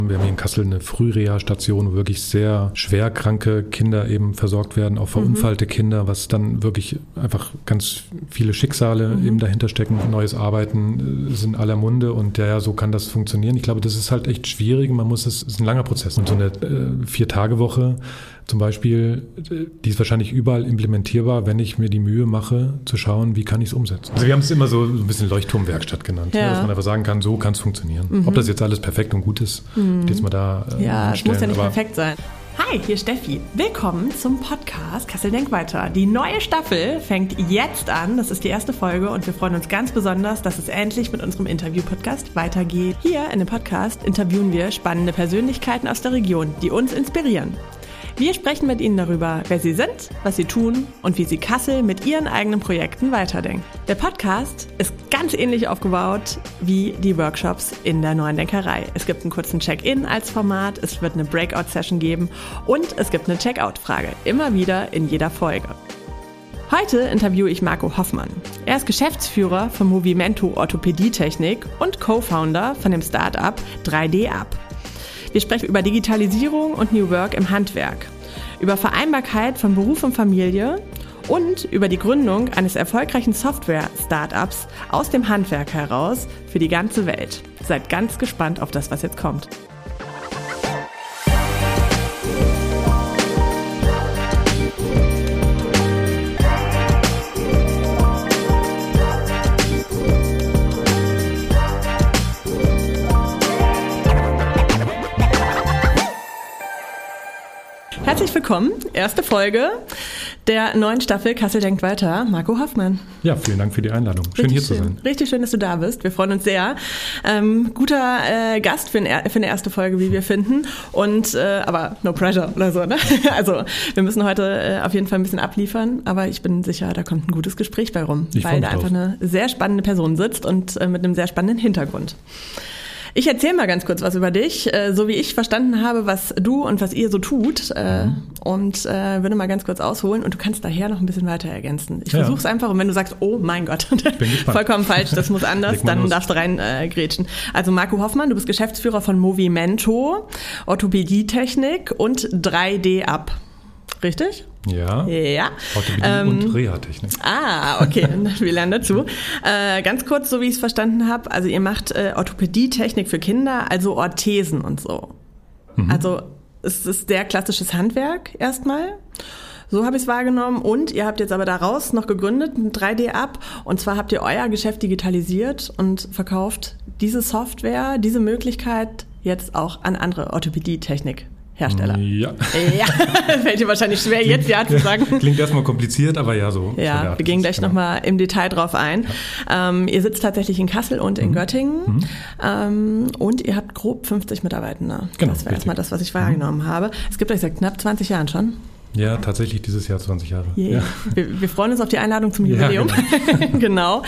Wir haben hier in Kassel eine Frühreha-Station, wo wirklich sehr schwer kranke Kinder eben versorgt werden, auch verunfallte Kinder, was dann wirklich einfach ganz viele Schicksale eben dahinter stecken. Neues Arbeiten ist in aller Munde und ja, so kann das funktionieren. Ich glaube, das ist halt echt schwierig. Es ist ein langer Prozess. Und so eine 4-Tage-Woche zum Beispiel, die ist wahrscheinlich überall implementierbar, wenn ich mir die Mühe mache, zu schauen, wie kann ich es umsetzen. Also wir haben es immer so ein bisschen Leuchtturmwerkstatt genannt, dass man einfach sagen kann, so kann es funktionieren. Ob das jetzt alles perfekt und gut ist, jetzt mal da es muss ja nicht perfekt sein. Hi, hier ist Steffi. Willkommen zum Podcast Kassel Denk Weiter. Die neue Staffel fängt jetzt an. Das ist die erste Folge und wir freuen uns ganz besonders, dass es endlich mit unserem Interview-Podcast weitergeht. Hier in dem Podcast interviewen wir spannende Persönlichkeiten aus der Region, die uns inspirieren. Wir sprechen mit Ihnen darüber, wer Sie sind, was Sie tun und wie Sie Kassel mit Ihren eigenen Projekten weiterdenken. Der Podcast ist ganz ähnlich aufgebaut wie die Workshops in der Neuen Denkerei. Es gibt einen kurzen Check-in als Format, es wird eine Breakout-Session geben und es gibt eine Check-out-Frage, immer wieder in jeder Folge. Heute interviewe ich Marco Hoffmann. Er ist Geschäftsführer von Movimento Orthopädietechnik und Co-Founder von dem Start-up 3D-Up. Wir sprechen über Digitalisierung und New Work im Handwerk, über Vereinbarkeit von Beruf und Familie und über die Gründung eines erfolgreichen Software-Startups aus dem Handwerk heraus für die ganze Welt. Seid ganz gespannt auf das, was jetzt kommt. Herzlich willkommen, erste Folge der neuen Staffel Kassel Denkt Weiter, Marco Hoffmann. Ja, vielen Dank für die Einladung. Schön hier zu sein. Richtig schön, dass du da bist. Wir freuen uns sehr. Guter Gast für eine erste Folge, wie wir finden. Und aber no pressure oder so, ne? Also wir müssen heute auf jeden Fall ein bisschen abliefern, aber ich bin sicher, da kommt ein gutes Gespräch bei rum, weil da einfach eine sehr spannende Person sitzt und mit einem sehr spannenden Hintergrund. Ich erzähle mal ganz kurz was über dich, so wie ich verstanden habe, was du und was ihr so tut und würde mal ganz kurz ausholen und du kannst daher noch ein bisschen weiter ergänzen. Ich versuche es einfach und wenn du sagst, oh mein Gott, vollkommen falsch, das muss anders, dann darfst du rein grätschen. Also Marco Hoffmann, du bist Geschäftsführer von Movimento Orthopädietechnik und 3D-Up. Richtig? Ja. Orthopädie und Reha-Technik. Okay, wir lernen dazu. Ganz kurz, so wie ich es verstanden habe, also ihr macht Orthopädie-Technik für Kinder, also Orthesen und so. Also es ist sehr klassisches Handwerk erstmal. So habe ich es wahrgenommen und ihr habt jetzt aber daraus noch gegründet, ein 3D-Up und zwar habt ihr euer Geschäft digitalisiert und verkauft diese Software, diese Möglichkeit jetzt auch an andere Orthopädie-Technik. Hersteller. Ja. Fällt dir wahrscheinlich schwer, jetzt ja zu sagen. Klingt erstmal kompliziert, aber ja, so. Ja, wir gehen gleich nochmal im Detail drauf ein. Ja. Ihr sitzt tatsächlich in Kassel und in Göttingen und ihr habt grob 50 Mitarbeitende. Genau, das wäre erstmal das, was ich wahrgenommen habe. Es gibt euch seit knapp 20 Jahren schon. Ja, tatsächlich dieses Jahr 20 Jahre. Yeah. Ja. Wir freuen uns auf die Einladung zum Jubiläum. Ja, genau.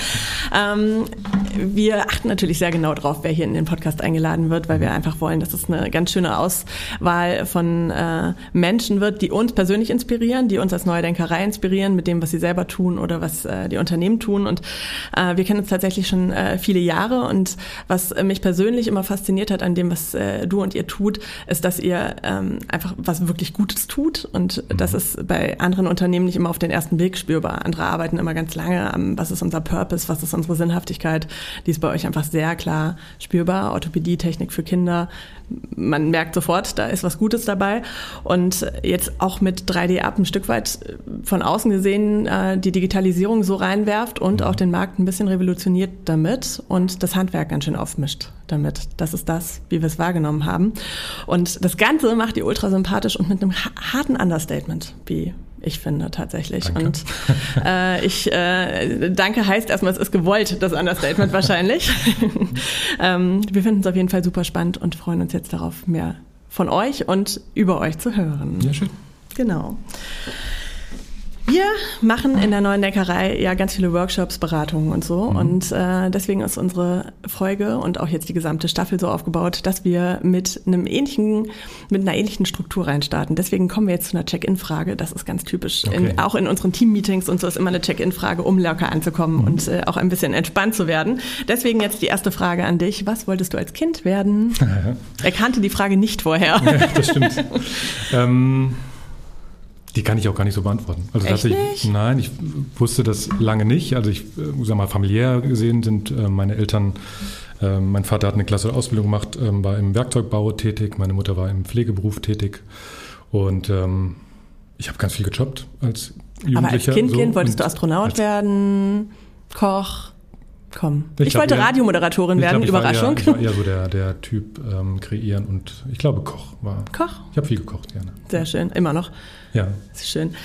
Wir achten natürlich sehr genau drauf, wer hier in den Podcast eingeladen wird, weil wir einfach wollen, dass es eine ganz schöne Auswahl von Menschen wird, die uns persönlich inspirieren, die uns als Neue Denkerei inspirieren mit dem, was sie selber tun oder was die Unternehmen tun. Und wir kennen uns tatsächlich schon viele Jahre. Und was mich persönlich immer fasziniert hat an dem, was du und ihr tut, ist, dass ihr einfach was wirklich Gutes tut. Und das ist bei anderen Unternehmen nicht immer auf den ersten Blick spürbar. Andere arbeiten immer ganz lange am, was ist unser Purpose, was ist unsere Sinnhaftigkeit. Die ist bei euch einfach sehr klar spürbar. Orthopädie-Technik für Kinder. Man merkt sofort, da ist was Gutes dabei. Und jetzt auch mit 3D-Up ein Stück weit von außen gesehen die Digitalisierung so reinwerft und auch den Markt ein bisschen revolutioniert damit und das Handwerk ganz schön aufmischt damit. Das ist das, wie wir es wahrgenommen haben. Und das Ganze macht ihr ultra sympathisch und mit einem harten Understatement, wie ich finde tatsächlich. Danke. Und danke heißt erstmal, es ist gewollt, das Understatement wahrscheinlich. Wir finden es auf jeden Fall super spannend und freuen uns jetzt darauf, mehr von euch und über euch zu hören. Ja, schön. Genau. Wir machen in der Neuen Denkerei ja ganz viele Workshops, Beratungen und so. Und deswegen ist unsere Folge und auch jetzt die gesamte Staffel so aufgebaut, dass wir mit einer ähnlichen Struktur reinstarten. Deswegen kommen wir jetzt zu einer Check-in-Frage. Das ist ganz typisch. Okay. Auch in unseren Team-Meetings und so ist immer eine Check-in-Frage, um locker anzukommen und auch ein bisschen entspannt zu werden. Deswegen jetzt die erste Frage an dich. Was wolltest du als Kind werden? Er kannte die Frage nicht vorher. Ja, das stimmt. Die kann ich auch gar nicht so beantworten. Also Echt nicht? Nein, ich wusste das lange nicht. Also ich sag mal, familiär gesehen sind meine Eltern, mein Vater hat eine klasse Ausbildung gemacht, war im Werkzeugbau tätig, meine Mutter war im Pflegeberuf tätig und ich habe ganz viel gejobbt als Jugendlicher. Aber als Kind wolltest du Astronaut werden, Koch? Komm. Ich wollte Radiomoderatorin werden, Überraschung. Ich war eher so der Typ kreieren und ich glaube Koch war. Koch? Ich habe viel gekocht, gerne. Sehr schön, immer noch. Ja. Das ist schön.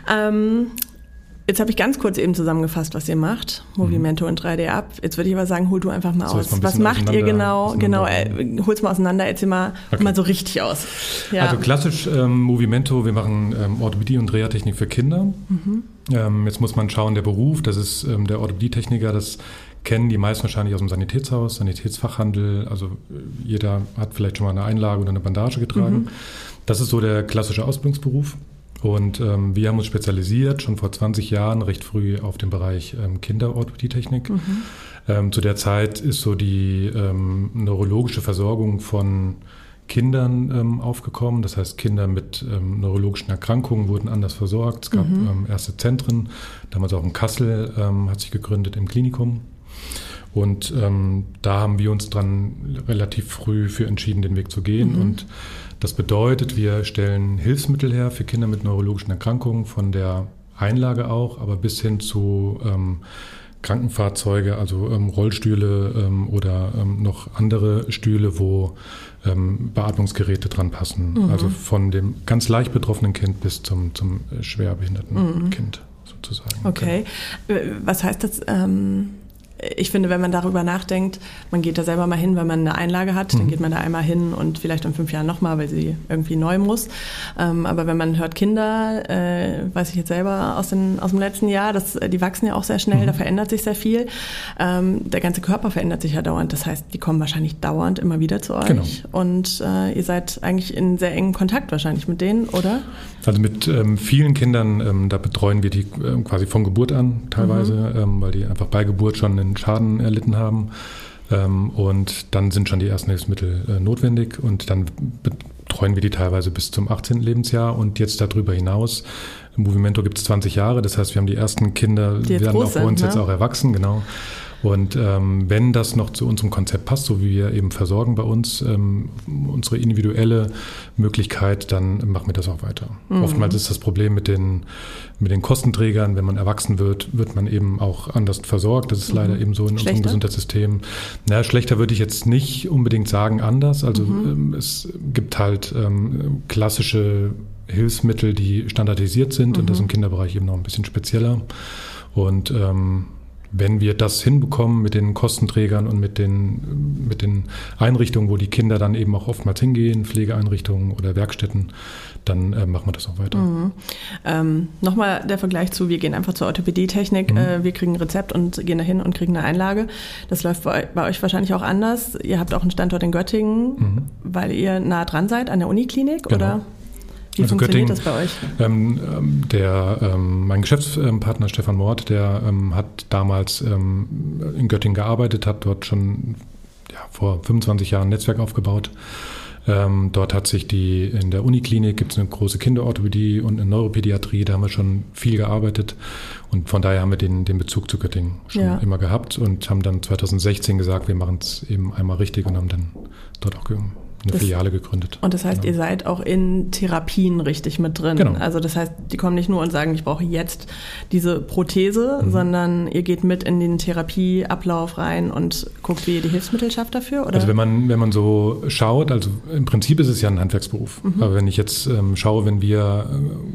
Jetzt habe ich ganz kurz eben zusammengefasst, was ihr macht. Movimento und 3D ab. Jetzt würde ich aber sagen, hol du einfach mal aus. Was macht ihr genau? Genau, hol's mal auseinander, erzähl mal, mal so richtig aus. Ja. Also klassisch Movimento, wir machen Orthopädie und Reha-Technik für Kinder. Jetzt muss man schauen, der Beruf, das ist der Orthopädietechniker, das kennen die meisten wahrscheinlich aus dem Sanitätshaus, Sanitätsfachhandel. Also jeder hat vielleicht schon mal eine Einlage oder eine Bandage getragen. Das ist so der klassische Ausbildungsberuf. Und wir haben uns spezialisiert, schon vor 20 Jahren, recht früh auf den Bereich Kinderorthopädietechnik. Zu der Zeit ist so die neurologische Versorgung von Kindern aufgekommen. Das heißt, Kinder mit neurologischen Erkrankungen wurden anders versorgt. Es gab erste Zentren, damals auch in Kassel hat sich gegründet im Klinikum. Und da haben wir uns dann relativ früh für entschieden, den Weg zu gehen. Und das bedeutet, wir stellen Hilfsmittel her für Kinder mit neurologischen Erkrankungen, von der Einlage auch, aber bis hin zu Krankenfahrzeuge, also Rollstühle oder noch andere Stühle, wo Beatmungsgeräte dran passen. Also von dem ganz leicht betroffenen Kind bis zum schwer behinderten Kind sozusagen. Okay. Was heißt das? Ich finde, wenn man darüber nachdenkt, man geht da selber mal hin, wenn man eine Einlage hat, dann geht man da einmal hin und vielleicht in 5 Jahren nochmal, weil sie irgendwie neu muss. Aber wenn man hört Kinder, weiß ich jetzt selber aus dem letzten Jahr, die wachsen ja auch sehr schnell, da verändert sich sehr viel. Der ganze Körper verändert sich ja dauernd. Das heißt, die kommen wahrscheinlich dauernd immer wieder zu euch. Genau. Und ihr seid eigentlich in sehr engem Kontakt wahrscheinlich mit denen, oder? Also mit vielen Kindern, da betreuen wir die quasi von Geburt an teilweise, weil die einfach bei Geburt schon einen Schaden erlitten haben. Und dann sind schon die ersten Hilfsmittel notwendig und dann betreuen wir die teilweise bis zum 18. Lebensjahr und jetzt darüber hinaus. Im Movimento gibt es 20 Jahre, das heißt, wir haben die ersten Kinder, die werden auch bei uns jetzt auch erwachsen, genau. Und wenn das noch zu unserem Konzept passt, so wie wir eben versorgen bei uns, unsere individuelle Möglichkeit, dann machen wir das auch weiter. Oftmals ist das Problem mit den Kostenträgern, wenn man erwachsen wird, wird man eben auch anders versorgt. Das ist leider eben so in unserem Gesundheitssystem. Naja, schlechter würde ich jetzt nicht unbedingt sagen anders. Also es gibt halt klassische Hilfsmittel, die standardisiert sind und das im Kinderbereich eben noch ein bisschen spezieller. Und wenn wir das hinbekommen mit den Kostenträgern und mit den Einrichtungen, wo die Kinder dann eben auch oftmals hingehen, Pflegeeinrichtungen oder Werkstätten, dann machen wir das auch weiter. Nochmal der Vergleich zu, wir gehen einfach zur Orthopädietechnik, wir kriegen ein Rezept und gehen dahin und kriegen eine Einlage. Das läuft bei euch wahrscheinlich auch anders. Ihr habt auch einen Standort in Göttingen, weil ihr nah dran seid an der Uniklinik, genau. Oder? Wie funktioniert das bei euch? Mein Geschäftspartner Stefan Mord, der hat damals in Göttingen gearbeitet, hat dort schon vor 25 Jahren ein Netzwerk aufgebaut. Dort hat sich in der Uniklinik gibt es eine große Kinderorthopädie und eine Neuropädiatrie, da haben wir schon viel gearbeitet und von daher haben wir den Bezug zu Göttingen schon immer gehabt und haben dann 2016 gesagt, wir machen es eben einmal richtig und haben dann dort auch eine Filiale gegründet. Und das heißt, ihr seid auch in Therapien richtig mit drin. Genau. Also das heißt, die kommen nicht nur und sagen, ich brauche jetzt diese Prothese, sondern ihr geht mit in den Therapieablauf rein und guckt, wie ihr die Hilfsmittel schafft dafür? Oder? Also wenn man so schaut, also im Prinzip ist es ja ein Handwerksberuf. Aber wenn ich jetzt schaue, wenn wir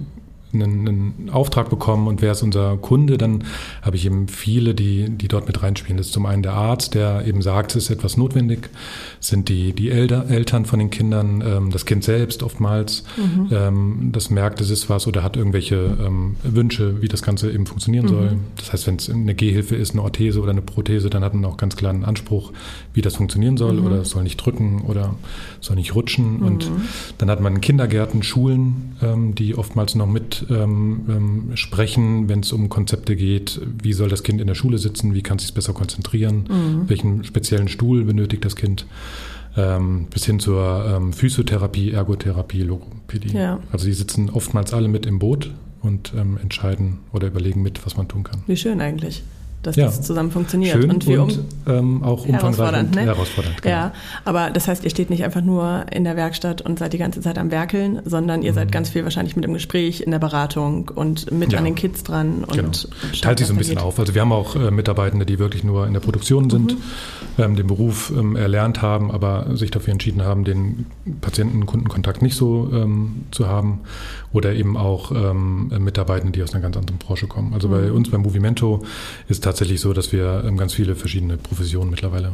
einen Auftrag bekommen und wer ist unser Kunde, dann habe ich eben viele, die dort mit reinspielen. Das ist zum einen der Arzt, der eben sagt, es ist etwas notwendig, sind die Eltern von den Kindern, das Kind selbst oftmals, das merkt, es ist was oder hat irgendwelche Wünsche, wie das Ganze eben funktionieren soll. Das heißt, wenn es eine Gehhilfe ist, eine Orthese oder eine Prothese, dann hat man auch ganz klar einen Anspruch, wie das funktionieren soll oder es soll nicht drücken oder soll nicht rutschen. Und dann hat man Kindergärten, Schulen, die oftmals noch mit sprechen, wenn es um Konzepte geht, wie soll das Kind in der Schule sitzen, wie kann es sich besser konzentrieren, welchen speziellen Stuhl benötigt das Kind, bis hin zur Physiotherapie, Ergotherapie, Logopädie. Ja. Also die sitzen oftmals alle mit im Boot und entscheiden oder überlegen mit, was man tun kann. Wie schön eigentlich, dass das zusammen funktioniert. Schön und auch umfangreich und herausfordernd. Genau. Ja, aber das heißt, ihr steht nicht einfach nur in der Werkstatt und seid die ganze Zeit am Werkeln, sondern ihr seid ganz viel wahrscheinlich mit im Gespräch, in der Beratung und mit an den Kids dran. Und teilt sich so ein bisschen auf. Also wir haben auch Mitarbeitende, die wirklich nur in der Produktion sind, den Beruf erlernt haben, aber sich dafür entschieden haben, den Patienten-Kundenkontakt nicht so zu haben. Oder eben auch Mitarbeitende, die aus einer ganz anderen Branche kommen. Also bei uns, beim Movimento, ist tatsächlich so, dass wir ganz viele verschiedene Professionen mittlerweile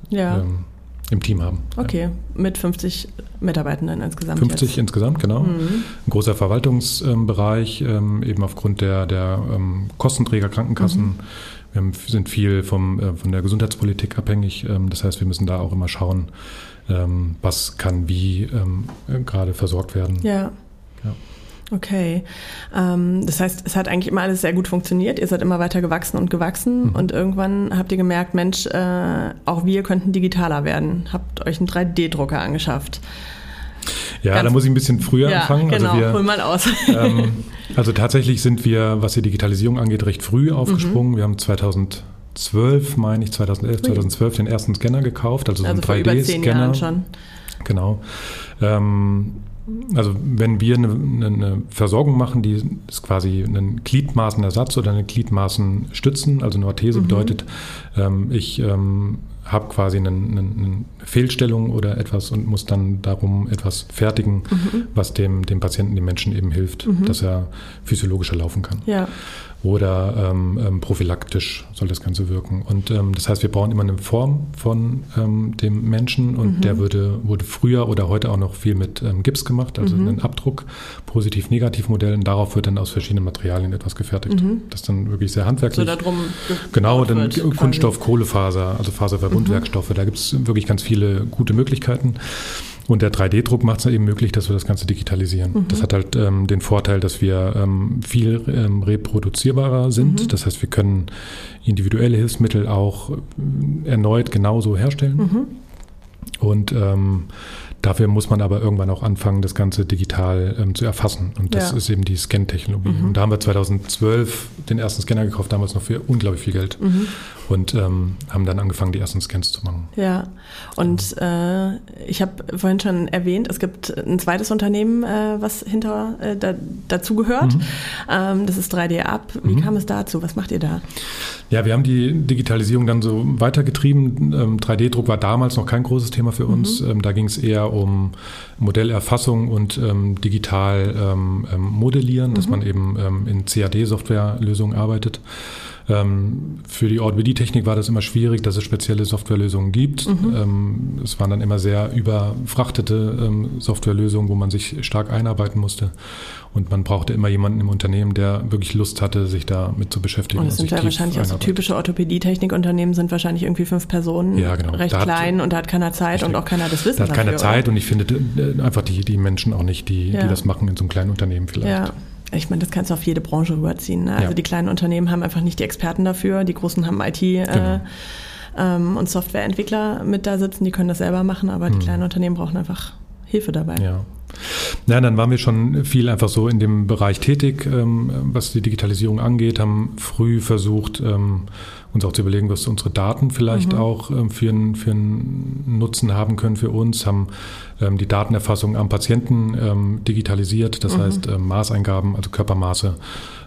im Team haben. Okay, mit 50 Mitarbeitenden insgesamt. 50 jetzt. Insgesamt, genau. Ein großer Verwaltungsbereich, eben aufgrund der Kostenträger, Krankenkassen. Wir sind viel von der Gesundheitspolitik abhängig. Das heißt, wir müssen da auch immer schauen, was kann wie gerade versorgt werden. Ja. Okay, das heißt, es hat eigentlich immer alles sehr gut funktioniert. Ihr seid immer weiter gewachsen und irgendwann habt ihr gemerkt, Mensch, auch wir könnten digitaler werden. Habt euch einen 3D-Drucker angeschafft. Ja, da muss ich ein bisschen früher anfangen. Genau, hol mal aus. Also tatsächlich sind wir, was die Digitalisierung angeht, recht früh aufgesprungen. Wir haben 2012 den ersten Scanner gekauft, also so einen 3D-Scanner. Vor über 10 Jahren schon. Genau. Also wenn wir eine Versorgung machen, die ist quasi ein Gliedmaßenersatz oder eine Gliedmaßenstützen, also eine Orthese bedeutet, ich habe quasi eine Fehlstellung oder etwas und muss dann darum etwas fertigen, was dem Patienten, dem Menschen eben hilft, dass er physiologischer laufen kann. Ja. Oder prophylaktisch soll das Ganze wirken. Und das heißt, wir brauchen immer eine Form von dem Menschen und der wurde früher oder heute auch noch viel mit Gips gemacht, also einen Abdruck, Positiv-Negativ-Modell und darauf wird dann aus verschiedenen Materialien etwas gefertigt. Das ist dann wirklich sehr handwerklich. So darum genau, dann Kunststoff, Kohlefaser, also Faserverbundwerkstoffe, da gibt es wirklich ganz viele gute Möglichkeiten. Und der 3D-Druck macht es eben möglich, dass wir das Ganze digitalisieren. Das hat halt den Vorteil, dass wir viel reproduzierbarer sind. Das heißt, wir können individuelle Hilfsmittel auch erneut genauso herstellen. Und dafür muss man aber irgendwann auch anfangen, das Ganze digital zu erfassen. Und das ist eben die Scan-Technologie. Und da haben wir 2012 den ersten Scanner gekauft, damals noch für unglaublich viel Geld. Und haben dann angefangen, die ersten Scans zu machen. Ja, und ich habe vorhin schon erwähnt, es gibt ein zweites Unternehmen, was dazu gehört. Das ist 3D-Up. Wie kam es dazu? Was macht ihr da? Ja, wir haben die Digitalisierung dann so weitergetrieben. 3D-Druck war damals noch kein großes Thema für uns. Da ging es eher um Modellerfassung und digital modellieren, dass man eben in CAD-Softwarelösungen arbeitet. Für die Orthopädie-Technik war das immer schwierig, dass es spezielle Softwarelösungen gibt. Es waren dann immer sehr überfrachtete Softwarelösungen, wo man sich stark einarbeiten musste. Und man brauchte immer jemanden im Unternehmen, der wirklich Lust hatte, sich damit zu beschäftigen. Und es sind ja wahrscheinlich auch so typische Orthopädie-Technikunternehmen, sind wahrscheinlich irgendwie 5 Personen, recht klein und da hat keiner Zeit und auch keiner das Wissen dafür. Da hat keiner Zeit und ich finde einfach die Menschen auch nicht, die das machen in so einem kleinen Unternehmen vielleicht. Ja. Ich meine, das kannst du auf jede Branche rüberziehen. Ne? Also die kleinen Unternehmen haben einfach nicht die Experten dafür, die großen haben IT und Softwareentwickler mit da sitzen, die können das selber machen, aber die kleinen Unternehmen brauchen einfach Hilfe dabei. Ja, dann waren wir schon viel einfach so in dem Bereich tätig, was die Digitalisierung angeht, haben früh versucht, uns auch zu überlegen, was unsere Daten vielleicht auch für einen Nutzen haben können für uns, haben die Datenerfassung am Patienten digitalisiert, das heißt Maßeingaben, also Körpermaße,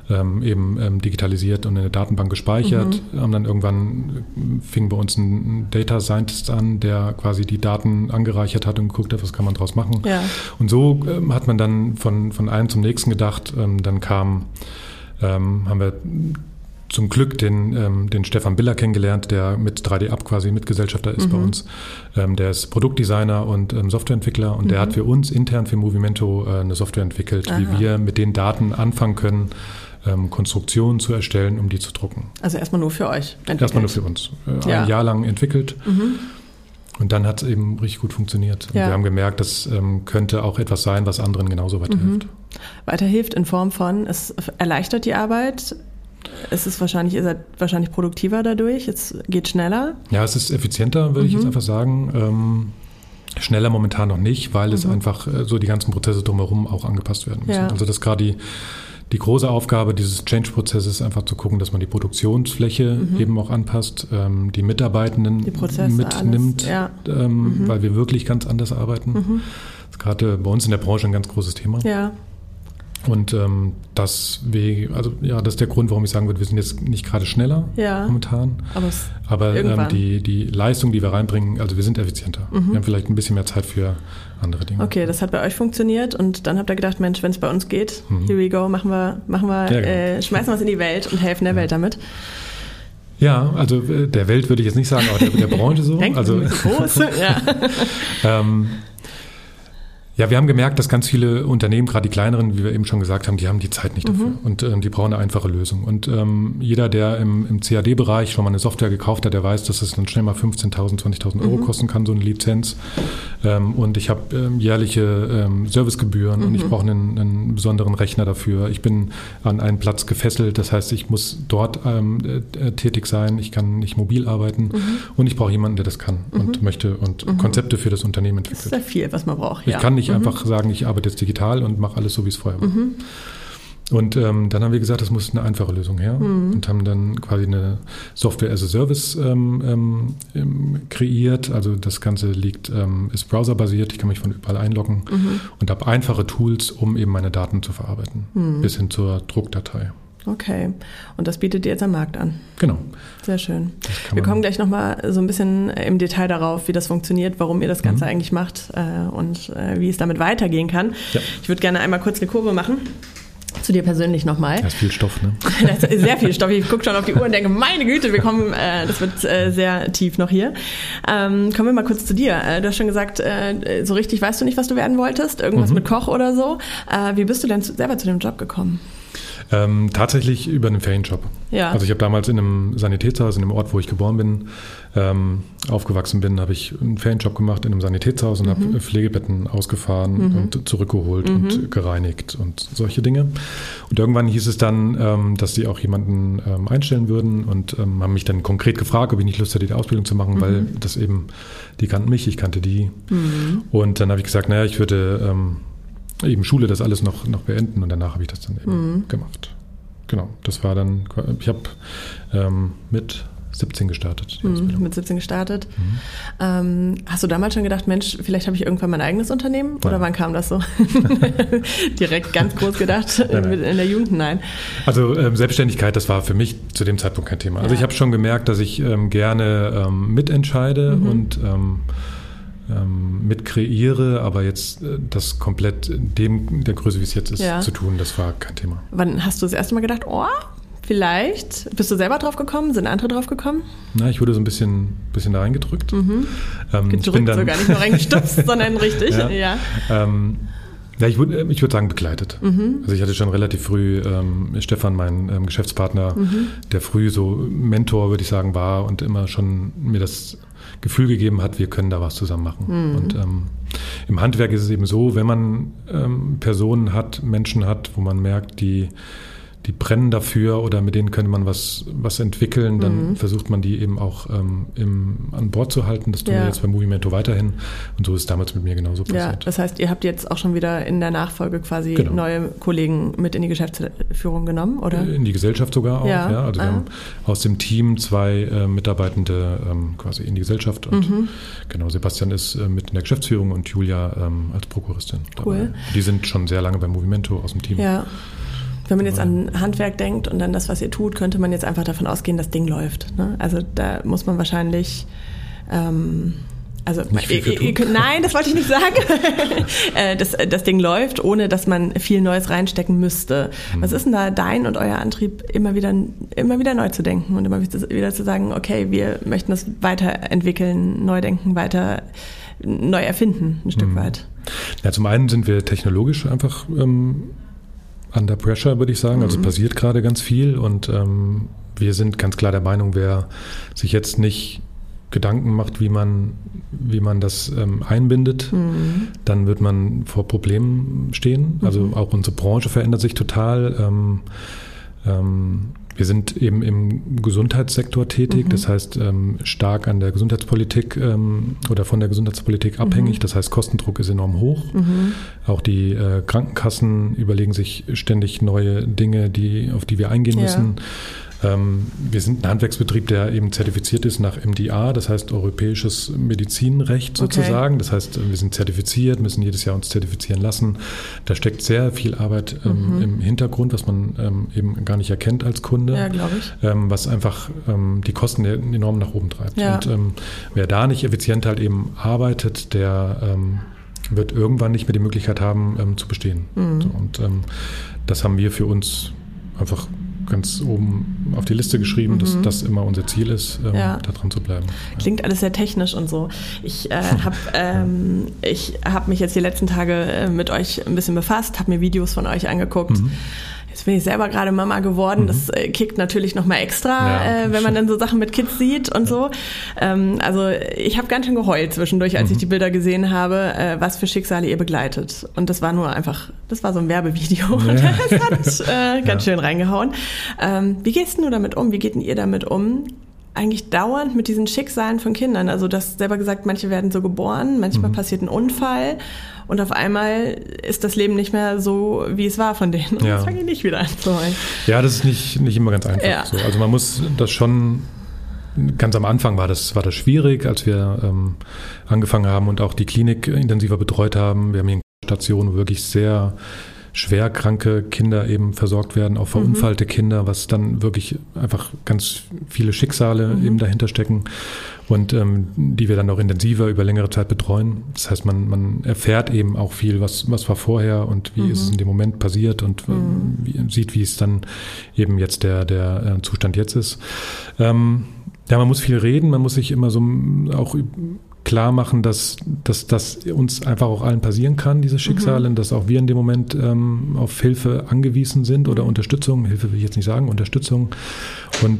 eben digitalisiert und in eine Datenbank gespeichert. Haben dann irgendwann fing bei uns ein Data Scientist an, der quasi die Daten angereichert hat und geguckt hat, was kann man draus machen. Ja. Und so hat man dann von einem zum nächsten gedacht. Dann haben wir zum Glück den Stefan Biller kennengelernt, der mit 3D-Up quasi Mitgesellschafter ist bei uns. Der ist Produktdesigner und Softwareentwickler und der hat für uns intern für Movimento eine Software entwickelt, wie wir mit den Daten anfangen können, Konstruktionen zu erstellen, um die zu drucken. Also erstmal nur für euch entwickelt? Erstmal nur für uns. Ein Jahr lang entwickelt. Und dann hat es eben richtig gut funktioniert. Und wir haben gemerkt, das könnte auch etwas sein, was anderen genauso weiterhilft. Weiterhilft in Form von, es erleichtert die Arbeit. Ihr seid wahrscheinlich produktiver dadurch, es geht schneller? Ja, es ist effizienter, würde ich jetzt einfach sagen. Schneller momentan noch nicht, weil es einfach so die ganzen Prozesse drumherum auch angepasst werden müssen. Ja. Also das ist gerade die große Aufgabe dieses Change-Prozesses, einfach zu gucken, dass man die Produktionsfläche eben auch anpasst, die Mitarbeitenden mitnimmt, weil wir wirklich ganz anders arbeiten. Das ist gerade bei uns in der Branche ein ganz großes Thema. Ja. Und das ist der Grund, warum ich sagen würde, wir sind jetzt nicht gerade schneller momentan. Aber die Leistung, die wir reinbringen, also wir sind effizienter. Wir haben vielleicht ein bisschen mehr Zeit für andere Dinge. Okay, das hat bei euch funktioniert und dann habt ihr gedacht, Mensch, wenn es bei uns geht, here we go, schmeißen wir es in die Welt und helfen der Welt damit. Ja, also der Welt würde ich jetzt nicht sagen, aber der Branche so. Also groß. Ja, wir haben gemerkt, dass ganz viele Unternehmen, gerade die kleineren, wie wir eben schon gesagt haben, die haben die Zeit nicht dafür und die brauchen eine einfache Lösung. Und jeder, der im CAD-Bereich schon mal eine Software gekauft hat, der weiß, dass es dann schnell mal 15.000, 20.000 Euro kosten kann, so eine Lizenz. Und ich habe jährliche Servicegebühren und ich brauche einen besonderen Rechner dafür. Ich bin an einen Platz gefesselt, das heißt, ich muss dort tätig sein, ich kann nicht mobil arbeiten und ich brauche jemanden, der das kann und möchte und Konzepte für das Unternehmen entwickelt. Das ist ja viel, was man braucht. Ich kann nicht einfach sagen, ich arbeite jetzt digital und mache alles so, wie es vorher war. Und dann haben wir gesagt, das muss eine einfache Lösung her und haben dann quasi eine Software as a Service kreiert. Also das Ganze ist browserbasiert, ich kann mich von überall einloggen und habe einfache Tools, um eben meine Daten zu verarbeiten, bis hin zur Druckdatei. Okay, und das bietet ihr jetzt am Markt an? Genau. Sehr schön. Wir kommen gleich nochmal so ein bisschen im Detail darauf, wie das funktioniert, warum ihr das Ganze eigentlich macht und wie es damit weitergehen kann. Ja. Ich würde gerne einmal kurz eine Kurve machen. Zu dir persönlich nochmal. Da ist viel Stoff, ne? Das ist sehr viel Stoff. Ich gucke schon auf die Uhr und denke, meine Güte, das wird sehr tief noch hier. Kommen wir mal kurz zu dir. Du hast schon gesagt, so richtig weißt du nicht, was du werden wolltest. Irgendwas mit Koch oder so. Wie bist du denn selber zu dem Job gekommen? Tatsächlich über einen Ferienjob. Ja. Also ich habe damals in einem Sanitätshaus, in dem Ort, wo ich geboren bin, aufgewachsen bin, habe ich einen Ferienjob gemacht in einem Sanitätshaus und habe Pflegebetten ausgefahren und zurückgeholt und gereinigt und solche Dinge. Und irgendwann hieß es dann, dass sie auch jemanden einstellen würden und haben mich dann konkret gefragt, ob ich nicht Lust hätte, die Ausbildung zu machen, weil das eben, die kannten mich, ich kannte die. Und dann habe ich gesagt, naja, ich würde eben Schule das alles noch beenden und danach habe ich das dann eben gemacht. Genau, das war dann, ich habe mit 17 gestartet. Mit 17 gestartet. Hast du damals schon gedacht, Mensch, vielleicht habe ich irgendwann mein eigenes Unternehmen? Nein. Oder wann kam das so? Direkt ganz groß gedacht, nein. In der Jugend? Nein. Also Selbstständigkeit, das war für mich zu dem Zeitpunkt kein Thema. Also ich habe schon gemerkt, dass ich gerne mitentscheide und mit kreiere, aber jetzt das komplett der Größe, wie es jetzt ist, zu tun, das war kein Thema. Wann hast du das erste Mal gedacht, vielleicht? Bist du selber drauf gekommen? Sind andere drauf gekommen? Na, ich wurde so ein bisschen da reingedrückt. Gedrückt, sogar nicht nur reingestupst, sondern richtig. Ich würde sagen begleitet. Also ich hatte schon relativ früh Stefan, mein Geschäftspartner, der früh so Mentor, würde ich sagen, war und immer schon mir das Gefühl gegeben hat, wir können da was zusammen machen. Und im Handwerk ist es eben so, wenn man Personen hat, Menschen hat, wo man merkt, die brennen dafür oder mit denen könnte man was entwickeln, dann versucht man die eben auch an Bord zu halten. Das tun wir jetzt bei Movimento weiterhin und so ist es damals mit mir genauso passiert. Ja, das heißt, ihr habt jetzt auch schon wieder in der Nachfolge quasi neue Kollegen mit in die Geschäftsführung genommen, oder? In die Gesellschaft sogar auch, ja. Also wir haben aus dem Team 2 Mitarbeitende quasi in die Gesellschaft und genau, Sebastian ist mit in der Geschäftsführung und Julia als Prokuristin dabei. Cool. Die sind schon sehr lange bei Movimento aus dem Team. Ja. Wenn man jetzt an Handwerk denkt und dann das, was ihr tut, könnte man jetzt einfach davon ausgehen, das Ding läuft. Ne? Also da muss man wahrscheinlich... nein, das wollte ich nicht sagen. Das Ding läuft, ohne dass man viel Neues reinstecken müsste. Was ist denn da dein und euer Antrieb, immer wieder neu zu denken und immer wieder zu sagen, okay, wir möchten das weiterentwickeln, neu denken, weiter neu erfinden, ein Stück weit? Ja, zum einen sind wir technologisch einfach under pressure, würde ich sagen. Also es passiert gerade ganz viel und wir sind ganz klar der Meinung, wer sich jetzt nicht Gedanken macht, wie man das einbindet, dann wird man vor Problemen stehen. Also auch unsere Branche verändert sich total. Wir sind eben im Gesundheitssektor tätig, das heißt stark an der Gesundheitspolitik oder von der Gesundheitspolitik abhängig. Das heißt, Kostendruck ist enorm hoch. Auch die Krankenkassen überlegen sich ständig neue Dinge, auf die wir eingehen müssen. Wir sind ein Handwerksbetrieb, der eben zertifiziert ist nach MDR, das heißt Europäisches Medizinrecht sozusagen. Okay. Das heißt, wir sind zertifiziert, müssen jedes Jahr uns zertifizieren lassen. Da steckt sehr viel Arbeit im Hintergrund, was man eben gar nicht erkennt als Kunde. Ja, glaube ich. Was einfach die Kosten enorm nach oben treibt. Ja. Und wer da nicht effizient halt eben arbeitet, der wird irgendwann nicht mehr die Möglichkeit haben, zu bestehen. So, und das haben wir für uns einfach ganz oben auf die Liste geschrieben, dass das immer unser Ziel ist, da dran zu bleiben. Klingt alles sehr technisch und so. Ich hab mich jetzt die letzten Tage mit euch ein bisschen befasst, habe mir Videos von euch angeguckt. Jetzt bin ich selber gerade Mama geworden. Das kickt natürlich nochmal extra, wenn man dann so Sachen mit Kids sieht und so. Also ich habe ganz schön geheult zwischendurch, als ich die Bilder gesehen habe, was für Schicksale ihr begleitet. Und das war so ein Werbevideo. Das hat ganz schön reingehauen. Wie gehst du damit um? Wie geht denn ihr damit um? Eigentlich dauernd mit diesen Schicksalen von Kindern. Also du hast selber gesagt, manche werden so geboren, manchmal passiert ein Unfall und auf einmal ist das Leben nicht mehr so, wie es war von denen. Und jetzt fange ich nicht wieder an zu heulen. Ja, das ist nicht immer ganz einfach. So. Also man muss das schon, ganz am Anfang war das schwierig, als wir angefangen haben und auch die Klinik intensiver betreut haben. Wir haben hier eine Station, wo wirklich sehr schwer kranke Kinder eben versorgt werden, auch verunfallte Kinder, was dann wirklich einfach ganz viele Schicksale eben dahinter stecken und die wir dann auch intensiver über längere Zeit betreuen. Das heißt, man erfährt eben auch viel, was war vorher und wie ist es in dem Moment passiert und sieht, wie es dann eben jetzt der Zustand jetzt ist. Man muss viel reden, man muss sich immer so auch klar machen, dass das uns einfach auch allen passieren kann, diese Schicksale, dass auch wir in dem Moment auf Hilfe angewiesen sind oder Unterstützung. Hilfe will ich jetzt nicht sagen, Unterstützung. Und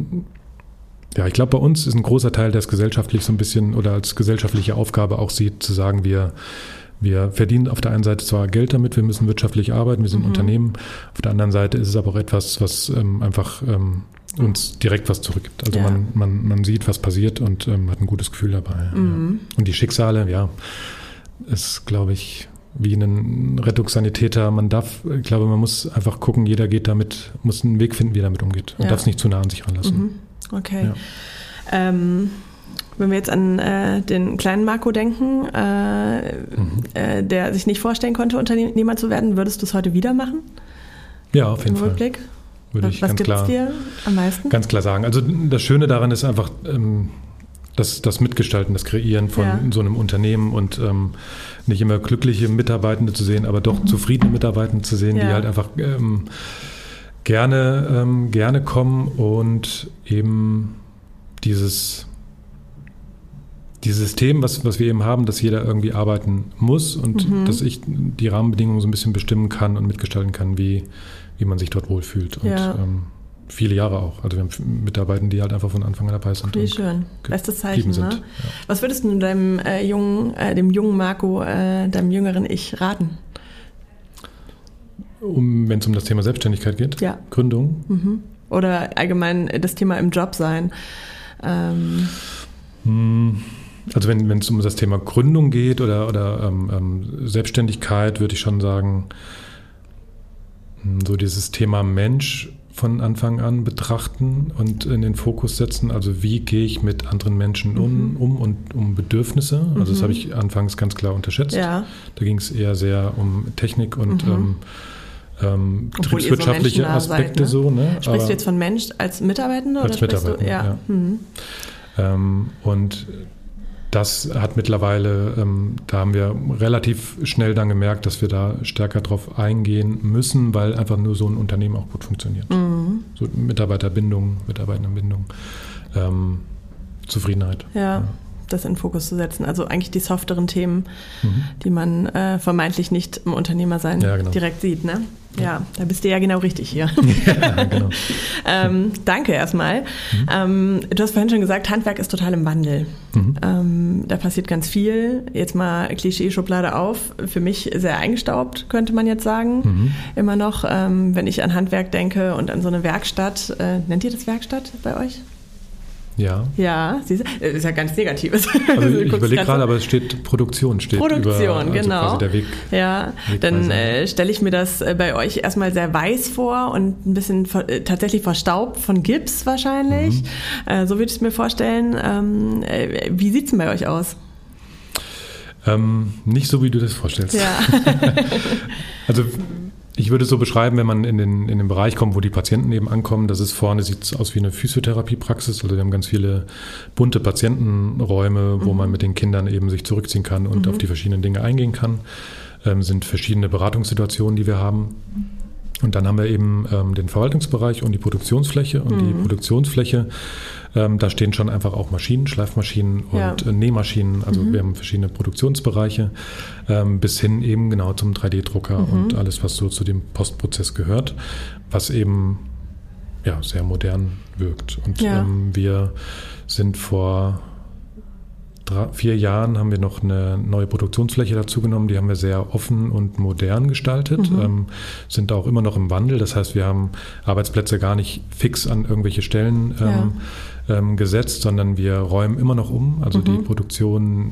ich glaube, bei uns ist ein großer Teil, der es gesellschaftlich so ein bisschen oder als gesellschaftliche Aufgabe auch sieht, zu sagen, wir verdienen auf der einen Seite zwar Geld damit, wir müssen wirtschaftlich arbeiten, wir sind Unternehmen. Auf der anderen Seite ist es aber auch etwas, was einfach uns direkt was zurückgibt. Also man sieht, was passiert und hat ein gutes Gefühl dabei. Und die Schicksale, ist, glaube ich, wie ein Rettungssanitäter. Man muss einfach gucken, jeder muss einen Weg finden, wie er damit umgeht und darf es nicht zu nah an sich ranlassen. Okay. Ja. Wenn wir jetzt an den kleinen Marco denken, der sich nicht vorstellen konnte, Unternehmer zu werden, würdest du es heute wieder machen? Ja, auf jeden Fall. Rückblick? Würde ich was ganz klar, dir am meisten? Ganz klar sagen. Also das Schöne daran ist einfach das Mitgestalten, das Kreieren von so einem Unternehmen und nicht immer glückliche Mitarbeitende zu sehen, aber doch zufriedene Mitarbeitende zu sehen, die halt einfach gerne kommen und eben dieses System, was wir eben haben, dass jeder irgendwie arbeiten muss und dass ich die Rahmenbedingungen so ein bisschen bestimmen kann und mitgestalten kann, wie man sich dort wohlfühlt. Und viele Jahre auch. Also wir haben Mitarbeiter, die halt einfach von Anfang an dabei sind. Wie schön. Bestes Zeichen, ne? Ja. Was würdest du dem jungen Marco, deinem jüngeren Ich raten? Wenn es um das Thema Selbstständigkeit geht? Ja. Gründung? Oder allgemein das Thema im Job sein? Also wenn es um das Thema Gründung geht oder Selbstständigkeit, würde ich schon sagen, so dieses Thema Mensch von Anfang an betrachten und in den Fokus setzen. Also wie gehe ich mit anderen Menschen um und um Bedürfnisse. Also das habe ich anfangs ganz klar unterschätzt. Ja. Da ging es eher sehr um Technik und betriebswirtschaftliche Aspekte seid, ne? so. Ne? Sprichst du jetzt von Mensch als Mitarbeitende? Als Mitarbeitende, ja. Und das hat mittlerweile, da haben wir relativ schnell dann gemerkt, dass wir da stärker drauf eingehen müssen, weil einfach nur so ein Unternehmen auch gut funktioniert. So Mitarbeiterbindung, Zufriedenheit. Ja. Das in den Fokus zu setzen. Also eigentlich die softeren Themen, die man vermeintlich nicht im Unternehmersein direkt sieht. Ne? Ja, da bist du ja genau richtig hier. Ja, genau. Danke erstmal. Du hast vorhin schon gesagt, Handwerk ist total im Wandel. Da passiert ganz viel. Jetzt mal Klischee-Schublade auf. Für mich sehr eingestaubt, könnte man jetzt sagen. Immer noch, wenn ich an Handwerk denke und an so eine Werkstatt. Nennt ihr das Werkstatt bei euch? Ja. Ja, das ist ja ganz Negatives. Also ich überlege gerade, aber es steht Produktion über, genau. Quasi der Weg. Ja, dann stelle ich mir das bei euch erstmal sehr weiß vor und ein bisschen tatsächlich verstaubt von Gips wahrscheinlich. So würde ich es mir vorstellen. Wie sieht es denn bei euch aus? Nicht so, wie du das vorstellst. Ja. Also ich würde es so beschreiben, wenn man in den Bereich kommt, wo die Patienten eben ankommen, das ist vorne, sieht es aus wie eine Physiotherapiepraxis. Also wir haben ganz viele bunte Patientenräume, wo man mit den Kindern eben sich zurückziehen kann und auf die verschiedenen Dinge eingehen kann. Sind verschiedene Beratungssituationen, die wir haben. Und dann haben wir eben den Verwaltungsbereich und die Produktionsfläche. Und die Produktionsfläche, da stehen schon einfach auch Maschinen, Schleifmaschinen und Nähmaschinen. Also wir haben verschiedene Produktionsbereiche bis hin eben genau zum 3D-Drucker und alles, was so zu dem Postprozess gehört, was eben sehr modern wirkt. Und wir sind vor 4 Jahren haben wir noch eine neue Produktionsfläche dazu genommen. Die haben wir sehr offen und modern gestaltet, sind auch immer noch im Wandel. Das heißt, wir haben Arbeitsplätze gar nicht fix an irgendwelche Stellen gesetzt, sondern wir räumen immer noch um. Also die Produktion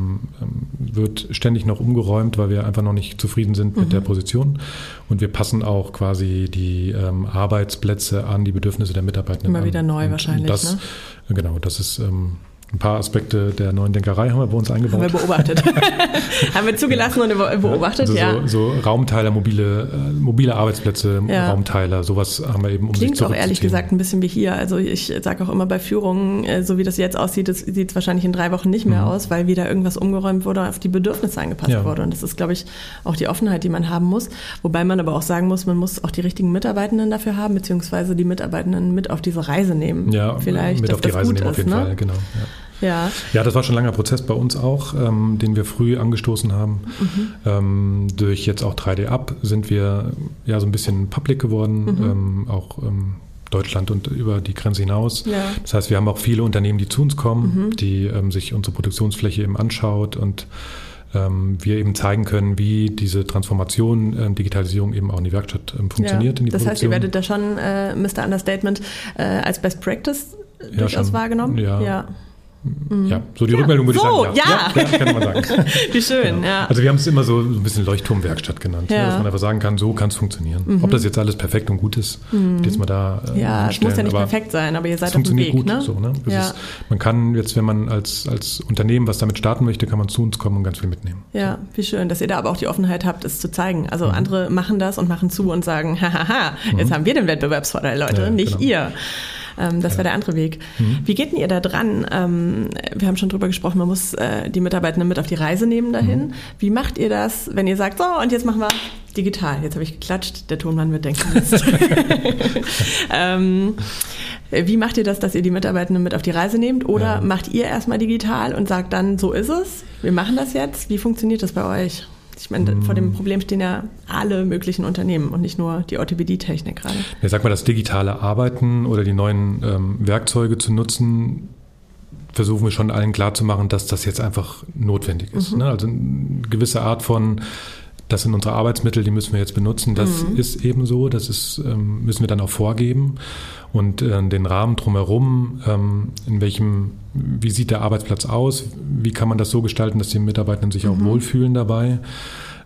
wird ständig noch umgeräumt, weil wir einfach noch nicht zufrieden sind mit der Position. Und wir passen auch quasi die Arbeitsplätze an die Bedürfnisse der Mitarbeitenden an. Immer wieder neu wahrscheinlich, das, ne? Genau, das ist ein paar Aspekte der neuen Denkerei haben wir bei uns eingebaut. Haben wir beobachtet. Haben wir zugelassen und beobachtet, also so Raumteiler, mobile Arbeitsplätze, Raumteiler, sowas haben wir eben Klingt auch ehrlich gesagt ein bisschen wie hier. Also ich sage auch immer bei Führungen, so wie das jetzt aussieht, sieht es wahrscheinlich in 3 Wochen nicht mehr aus, weil wieder irgendwas umgeräumt wurde und auf die Bedürfnisse angepasst wurde. Und das ist, glaube ich, auch die Offenheit, die man haben muss. Wobei man aber auch sagen muss, man muss auch die richtigen Mitarbeitenden dafür haben, beziehungsweise die Mitarbeitenden mit auf diese Reise nehmen. Ja, vielleicht, mit auf die Reise nehmen auf jeden Fall, genau. Ja, das war schon ein langer Prozess bei uns auch, den wir früh angestoßen haben. Durch jetzt auch 3D Up sind wir so ein bisschen public geworden, auch Deutschland und über die Grenze hinaus. Ja. Das heißt, wir haben auch viele Unternehmen, die zu uns kommen, die sich unsere Produktionsfläche eben anschaut und wir eben zeigen können, wie diese Transformation, Digitalisierung eben auch in die Werkstatt funktioniert. In die das Produktion. Heißt, ihr werdet da schon, Mr. Understatement, als Best Practice durchaus wahrgenommen? Ja, so die Rückmeldung würde ich sagen, ja, kann man sagen. Wie schön, ja. Also wir haben es immer so ein bisschen Leuchtturmwerkstatt genannt, dass man einfach sagen kann, so kann es funktionieren. Ob das jetzt alles perfekt und gut ist, jetzt mal da es muss ja nicht perfekt sein, aber ihr seid auf dem Weg, gut, ne? So, ne? Man kann jetzt, wenn man als Unternehmen was damit starten möchte, kann man zu uns kommen und ganz viel mitnehmen. Ja, wie schön, dass ihr da aber auch die Offenheit habt, es zu zeigen. Also andere machen das und machen zu und sagen, hahaha, jetzt haben wir den Wettbewerbsvorteil, Leute, nicht ihr. Das wäre der andere Weg. Wie geht denn ihr da dran? Wir haben schon drüber gesprochen, man muss die Mitarbeitenden mit auf die Reise nehmen dahin. Wie macht ihr das, wenn ihr sagt, so und jetzt machen wir digital? Jetzt habe ich geklatscht, der Tonmann wird denken. Wie macht ihr das, dass ihr die Mitarbeitenden mit auf die Reise nehmt? Oder macht ihr erstmal digital und sagt dann, so ist es, wir machen das jetzt? Wie funktioniert das bei euch? Ich meine, vor dem Problem stehen ja alle möglichen Unternehmen und nicht nur die Orthopädie-Technik gerade. Ja, sag mal, das digitale Arbeiten oder die neuen Werkzeuge zu nutzen, versuchen wir schon allen klarzumachen, dass das jetzt einfach notwendig ist. Ne? Also eine gewisse Art von, das sind unsere Arbeitsmittel, die müssen wir jetzt benutzen. Das ist eben so, das ist, müssen wir dann auch vorgeben. Und den Rahmen drumherum, wie sieht der Arbeitsplatz aus, wie kann man das so gestalten, dass die Mitarbeitenden sich auch wohlfühlen dabei.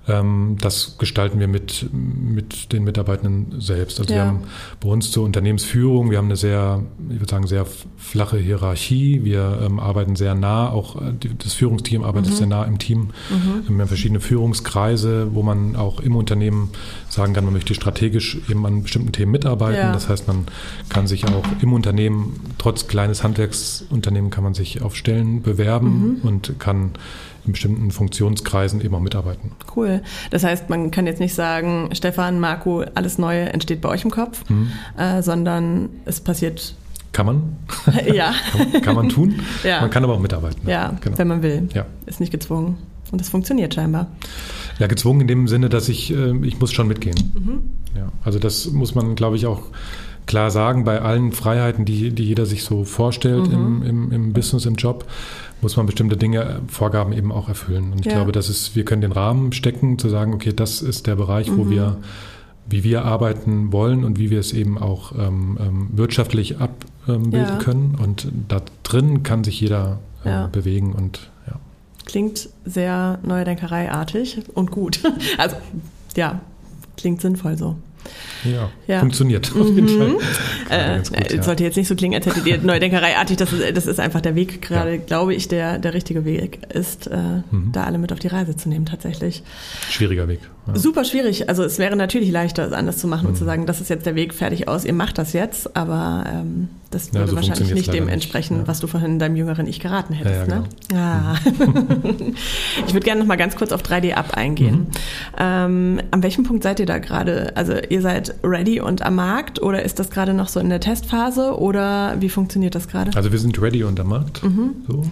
Das gestalten wir mit den Mitarbeitenden selbst. Also wir haben bei uns zur Unternehmensführung, wir haben eine sehr flache Hierarchie. Wir arbeiten sehr nah, auch das Führungsteam arbeitet sehr nah im Team. Wir haben verschiedene Führungskreise, wo man auch im Unternehmen sagen kann, man möchte strategisch eben an bestimmten Themen mitarbeiten. Ja. Das heißt, man kann sich auch im Unternehmen, trotz kleines Handwerksunternehmen, kann man sich auf Stellen bewerben und kann in bestimmten Funktionskreisen eben auch mitarbeiten. Cool. Das heißt, man kann jetzt nicht sagen, Stefan, Marco, alles Neue entsteht bei euch im Kopf, sondern es passiert. Kann man. Ja. kann man tun. Ja. Man kann aber auch mitarbeiten. Ja, genau. Wenn man will. Ja. Ist nicht gezwungen. Und das funktioniert scheinbar. Ja, gezwungen in dem Sinne, dass ich muss schon mitgehen. Ja, also das muss man, glaube ich, auch klar sagen, bei allen Freiheiten, die jeder sich so vorstellt im Business, im Job, muss man bestimmte Vorgaben eben auch erfüllen. Und ich glaube, wir können den Rahmen stecken, zu sagen, okay, das ist der Bereich, wie wir arbeiten wollen und wie wir es eben auch wirtschaftlich abbilden können. Und da drin kann sich jeder bewegen und Klingt sehr Neudenkerei-artig und gut. Also, klingt sinnvoll so. Ja, funktioniert auf jeden Fall. Sollte jetzt nicht so klingen, als hättet ihr Neudenkerei-artig. Das ist einfach der Weg gerade, glaube ich, der richtige Weg ist, da alle mit auf die Reise zu nehmen tatsächlich. Schwieriger Weg. Ja. Super schwierig. Also es wäre natürlich leichter, es anders zu machen und zu sagen, das ist jetzt der Weg, fertig aus, ihr macht das jetzt, aber das würde wahrscheinlich nicht dem entsprechen, was du vorhin deinem jüngeren Ich geraten hättest. Ja, genau. Ich würde gerne noch mal ganz kurz auf 3D-Up eingehen. An welchem Punkt seid ihr da gerade? Also ihr seid ready und am Markt oder ist das gerade noch so in der Testphase oder wie funktioniert das gerade? Also wir sind ready und am Markt. So.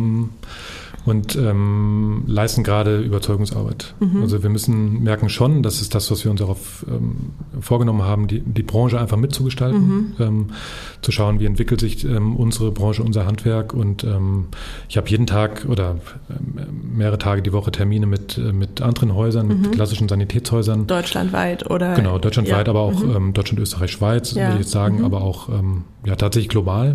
Und leisten gerade Überzeugungsarbeit. Also wir merken schon, das ist das, was wir uns auch vorgenommen haben, die Branche einfach mitzugestalten, zu schauen, wie entwickelt sich unsere Branche, unser Handwerk. Und ich habe jeden Tag oder mehrere Tage die Woche Termine mit anderen Häusern, mit klassischen Sanitätshäusern. Deutschlandweit oder? Genau, deutschlandweit, aber auch Deutschland, Österreich, Schweiz, will ich jetzt sagen, aber auch tatsächlich global.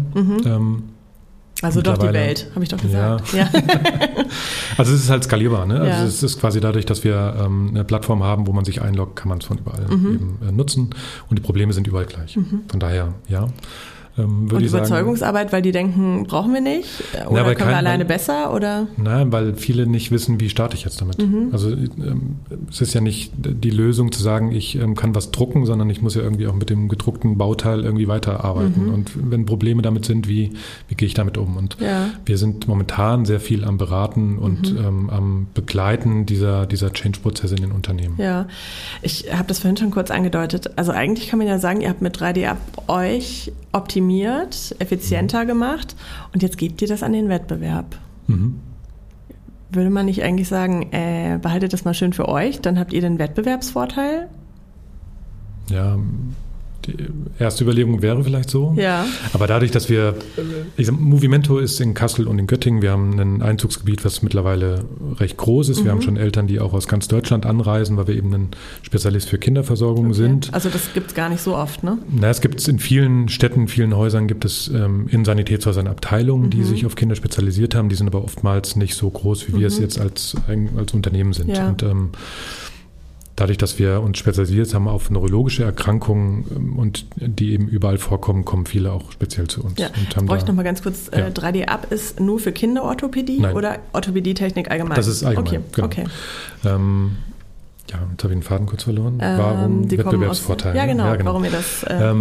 Also doch die Welt, habe ich doch gesagt. Ja. Also es ist halt skalierbar. Ne? Also es ist quasi dadurch, dass wir eine Plattform haben, wo man sich einloggt, kann man es von überall eben nutzen. Und die Probleme sind überall gleich. Von daher, und Überzeugungsarbeit, weil die denken, brauchen wir nicht? Oder können wir alleine besser? Oder? Nein, weil viele nicht wissen, wie starte ich jetzt damit. Also es ist ja nicht die Lösung zu sagen, ich kann was drucken, sondern ich muss ja irgendwie auch mit dem gedruckten Bauteil irgendwie weiterarbeiten. Und wenn Probleme damit sind, wie gehe ich damit um? Und wir sind momentan sehr viel am Beraten und am Begleiten dieser Change-Prozesse in den Unternehmen. Ja, ich habe das vorhin schon kurz angedeutet. Also eigentlich kann man ja sagen, ihr habt mit 3D-Up euch optimiert, effizienter gemacht und jetzt gebt ihr das an den Wettbewerb. Würde man nicht eigentlich sagen, behaltet das mal schön für euch, dann habt ihr den Wettbewerbsvorteil? Ja, die erste Überlegung wäre vielleicht so. Ja. Aber dadurch, dass Movimento ist in Kassel und in Göttingen, wir haben ein Einzugsgebiet, was mittlerweile recht groß ist. Wir haben schon Eltern, die auch aus ganz Deutschland anreisen, weil wir eben ein Spezialist für Kinderversorgung sind. Also das gibt es gar nicht so oft, ne? Es gibt es in vielen Städten, vielen Häusern gibt es in Sanitätshäusern Abteilungen, die sich auf Kinder spezialisiert haben. Die sind aber oftmals nicht so groß, wie wir es jetzt als Unternehmen sind. Ja. Und dadurch, dass wir uns spezialisiert haben auf neurologische Erkrankungen und die eben überall vorkommen, kommen viele auch speziell zu uns. Ja, brauche ich noch mal ganz kurz, 3D-Up ist nur für Kinderorthopädie oder Orthopädie-Technik allgemein? Das ist allgemein, genau. Okay. Jetzt habe ich den Faden kurz verloren. Warum Wettbewerbsvorteile? Ja, genau, warum ihr das,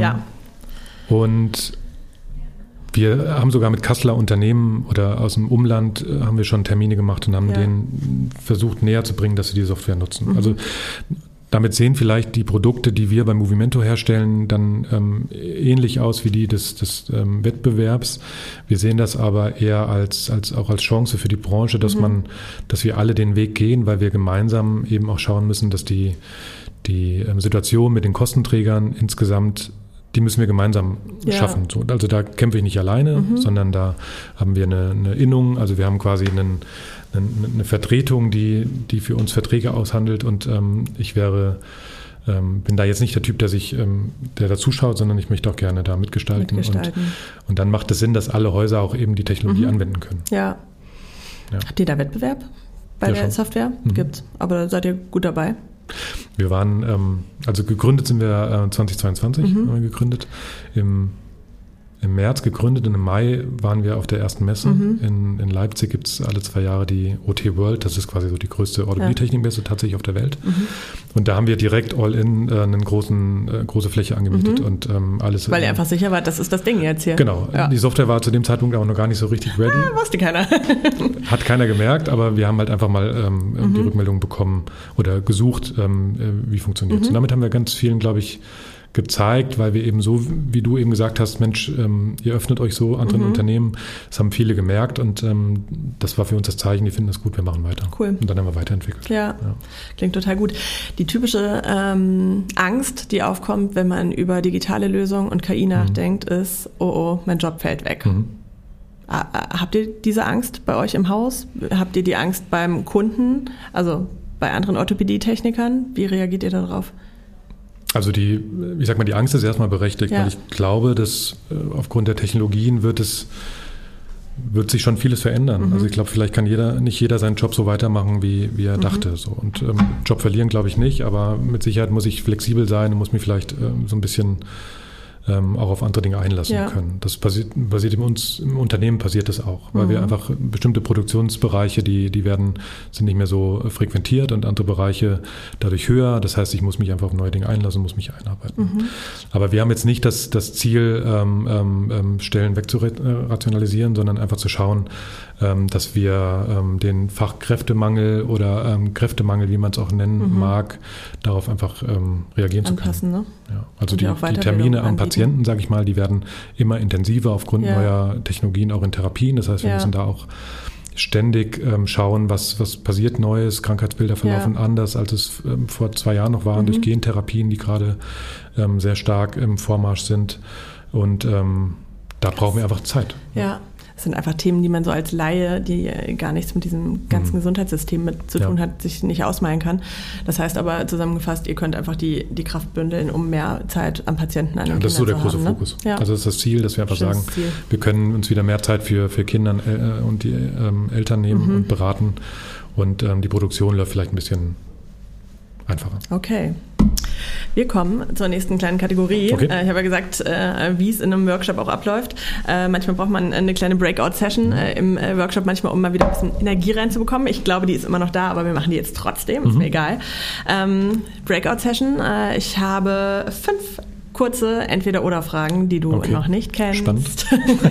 Und wir haben sogar mit Kasseler Unternehmen oder aus dem Umland haben wir schon Termine gemacht und haben denen versucht näher zu bringen, dass sie die Software nutzen. Also damit sehen vielleicht die Produkte, die wir beim Movimento herstellen, dann ähnlich aus wie die des Wettbewerbs. Wir sehen das aber eher als Chance für die Branche, dass wir alle den Weg gehen, weil wir gemeinsam eben auch schauen müssen, dass die Situation mit den Kostenträgern insgesamt, die müssen wir gemeinsam schaffen. So, also da kämpfe ich nicht alleine, sondern da haben wir eine Innung, also wir haben quasi eine Vertretung, die für uns Verträge aushandelt und ich bin da jetzt nicht der Typ, der da zuschaut, sondern ich möchte auch gerne da mitgestalten. Und dann macht es Sinn, dass alle Häuser auch eben die Technologie anwenden können. Ja. Habt ihr da Wettbewerb? bei der Software? Gibt's. Aber da seid ihr gut dabei? Wir waren, also gegründet sind wir 2022, haben wir gegründet. Im März gegründet und im Mai waren wir auf der ersten Messe. In Leipzig gibt es alle 2 Jahre die OT World. Das ist quasi so die größte Automobiltechnikmesse tatsächlich auf der Welt. Und da haben wir direkt all-in eine große Fläche angemietet und alles. Weil ihr einfach sicher wart, das ist das Ding jetzt hier. Genau. Ja. Die Software war zu dem Zeitpunkt auch noch gar nicht so richtig ready. Wusste keiner. Hat keiner gemerkt, aber wir haben halt einfach mal die Rückmeldung bekommen oder gesucht, wie funktioniert es. Und damit haben wir ganz vielen, glaube ich, gezeigt, weil wir eben so, wie du eben gesagt hast, Mensch, ihr öffnet euch so anderen Unternehmen. Das haben viele gemerkt und das war für uns das Zeichen, die finden das gut, wir machen weiter. Cool. Und dann haben wir weiterentwickelt. Ja. Klingt total gut. Die typische Angst, die aufkommt, wenn man über digitale Lösungen und KI nachdenkt, ist, oh, mein Job fällt weg. Habt ihr diese Angst bei euch im Haus? Habt ihr die Angst beim Kunden, also bei anderen Orthopädie-Technikern? Wie reagiert ihr darauf? Also die Angst ist erstmal berechtigt, weil ich glaube, dass aufgrund der Technologien wird sich schon vieles verändern. Also ich glaube, vielleicht kann nicht jeder seinen Job so weitermachen, wie er dachte. So. Und Job verlieren glaube ich nicht, aber mit Sicherheit muss ich flexibel sein und muss mich vielleicht so ein bisschen auch auf andere Dinge einlassen können. Das passiert im Unternehmen passiert das auch, weil wir einfach bestimmte Produktionsbereiche, die sind nicht mehr so frequentiert und andere Bereiche dadurch höher. Das heißt, ich muss mich einfach auf neue Dinge einlassen, muss mich einarbeiten. Aber wir haben jetzt nicht das Ziel, Stellen wegzurationalisieren, sondern einfach zu schauen, dass wir den Fachkräftemangel oder Kräftemangel, wie man es auch nennen mag, darauf einfach reagieren anpassen, zu können. Ne? Ja. Also die Termine am Patienten, sage ich mal, die werden immer intensiver aufgrund neuer Technologien, auch in Therapien. Das heißt, wir müssen da auch ständig schauen, was passiert Neues. Krankheitsbilder verlaufen anders, als es vor 2 Jahren noch waren, durch Gentherapien, die gerade sehr stark im Vormarsch sind. Und da brauchen wir einfach Zeit. Ja. Das sind einfach Themen, die man so als Laie, die gar nichts mit diesem ganzen Gesundheitssystem mit zu tun hat, sich nicht ausmalen kann. Das heißt aber zusammengefasst, ihr könnt einfach die Kraft bündeln, um mehr Zeit am Patienten an den Kindern das ist so der große haben, Fokus. Ja. Also das ist das Ziel, dass wir einfach sagen, wir können uns wieder mehr Zeit für Kinder und die Eltern nehmen und beraten und die Produktion läuft vielleicht ein bisschen einfacher. Okay. Wir kommen zur nächsten kleinen Kategorie. Okay. Ich habe ja gesagt, wie es in einem Workshop auch abläuft. Manchmal braucht man eine kleine Breakout-Session im Workshop, manchmal um mal wieder ein bisschen Energie reinzubekommen. Ich glaube, die ist immer noch da, aber wir machen die jetzt trotzdem. Ist mir egal. Breakout-Session. Ich habe 5 kurze Entweder-oder-Fragen, die du noch nicht kennst. Spannend.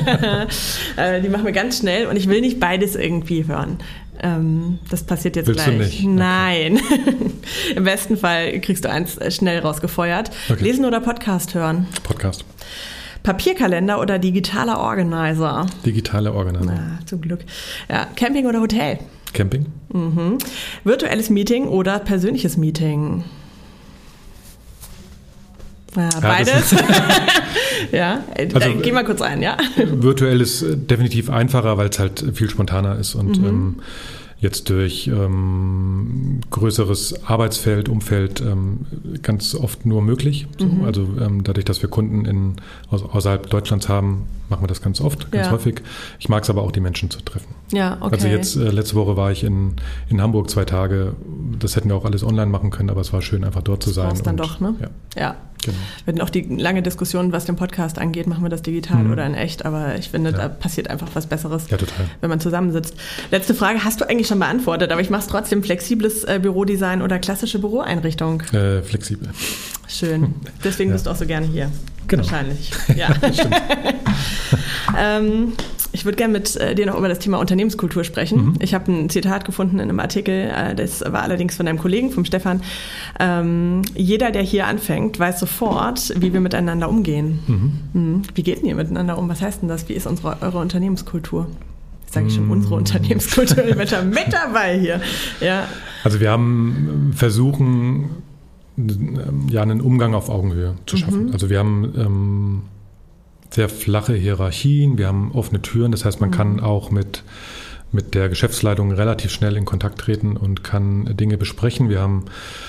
Die machen wir ganz schnell und ich will nicht beides irgendwie hören. Das passiert jetzt Willst gleich. Du nicht? Nein. Im besten Fall kriegst du eins schnell rausgefeuert. Okay. Lesen oder Podcast hören? Podcast. Papierkalender oder digitaler Organizer? Digitaler Organizer. Zum Glück. Ja. Camping oder Hotel? Camping. Virtuelles Meeting oder persönliches Meeting? Beides. Ja, also, geh mal kurz ein, ja. Virtuell ist definitiv einfacher, weil es halt viel spontaner ist und jetzt durch größeres Arbeitsfeld, Umfeld ganz oft nur möglich. So, also dadurch, dass wir Kunden außerhalb Deutschlands haben, machen wir das ganz oft, ganz häufig. Ich mag es aber auch, die Menschen zu treffen. Ja, okay. Also jetzt, letzte Woche war ich in Hamburg 2 Tage. Das hätten wir auch alles online machen können, aber es war schön, einfach dort zu sein. Das dann doch, ne? Ja. Genau. Wir hatten auch die lange Diskussion, was den Podcast angeht, machen wir das digital oder in echt, aber ich finde, da passiert einfach was Besseres, wenn man zusammensitzt. Letzte Frage, hast du eigentlich schon beantwortet, aber ich mache es trotzdem, flexibles Bürodesign oder klassische Büroeinrichtung? Flexibel. Schön, deswegen bist du auch so gerne hier. Genau. Wahrscheinlich, ja. Stimmt. Ich würde gerne mit dir noch über das Thema Unternehmenskultur sprechen. Ich habe ein Zitat gefunden in einem Artikel, das war allerdings von einem Kollegen, vom Stefan. Jeder, der hier anfängt, weiß sofort, wie wir miteinander umgehen. Wie geht denn ihr miteinander um? Was heißt denn das? Wie ist eure Unternehmenskultur? Jetzt sage ich schon unsere Unternehmenskultur. Ich bin schon mit dabei hier. Ja. Also wir haben versuchen, einen Umgang auf Augenhöhe zu schaffen. Also wir haben sehr flache Hierarchien, wir haben offene Türen, das heißt, man kann auch mit der Geschäftsleitung relativ schnell in Kontakt treten und kann Dinge besprechen. Wir haben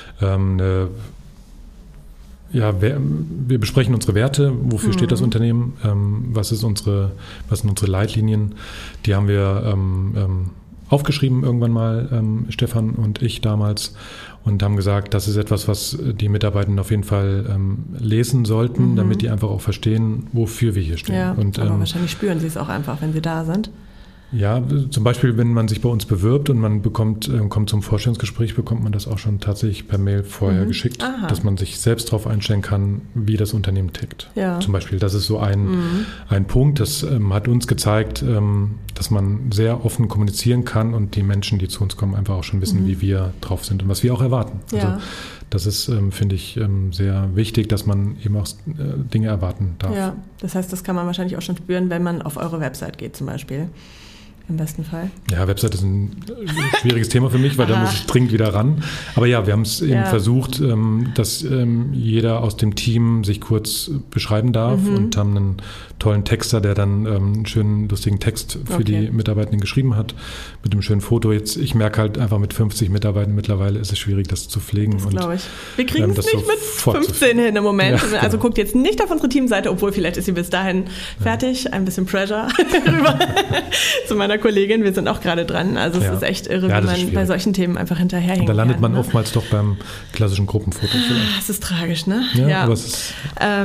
wir besprechen unsere Werte, wofür steht das Unternehmen, was sind unsere Leitlinien, die haben wir aufgeschrieben irgendwann mal, Stefan und ich damals, und haben gesagt, das ist etwas, was die Mitarbeitenden auf jeden Fall lesen sollten, damit die einfach auch verstehen, wofür wir hier stehen. Ja, und, aber wahrscheinlich spüren sie es auch einfach, wenn sie da sind. Ja, zum Beispiel, wenn man sich bei uns bewirbt und man kommt zum Vorstellungsgespräch, bekommt man das auch schon tatsächlich per Mail vorher geschickt, dass man sich selbst darauf einstellen kann, wie das Unternehmen tickt. Ja. Zum Beispiel, das ist so ein Punkt, das hat uns gezeigt, dass man sehr offen kommunizieren kann und die Menschen, die zu uns kommen, einfach auch schon wissen, wie wir drauf sind und was wir auch erwarten. Ja. Also das ist, finde ich, sehr wichtig, dass man eben auch Dinge erwarten darf. Ja, das heißt, das kann man wahrscheinlich auch schon spüren, wenn man auf eure Website geht zum Beispiel. Im besten Fall. Ja, Website ist ein schwieriges Thema für mich, weil da muss ich dringend wieder ran. Aber ja, wir haben es eben versucht, dass jeder aus dem Team sich kurz beschreiben darf und haben einen tollen Texter, der dann einen schönen, lustigen Text für die Mitarbeitenden geschrieben hat, mit einem schönen Foto. Jetzt, ich merke halt einfach, mit 50 Mitarbeitenden mittlerweile ist es schwierig, das zu pflegen. Das glaube ich. Wir kriegen es nicht so mit 15 hin im Moment. Ja, also guckt jetzt nicht auf unsere Teamseite, obwohl vielleicht ist sie bis dahin fertig. Ein bisschen Pressure rüber zu meiner Kollegin. Wir sind auch gerade dran. Also es ist echt irre, wie man bei solchen Themen einfach hinterherhängt. Da landet man oftmals doch beim klassischen Gruppenfoto. Das ist tragisch, ne? Ja. Aber es ist...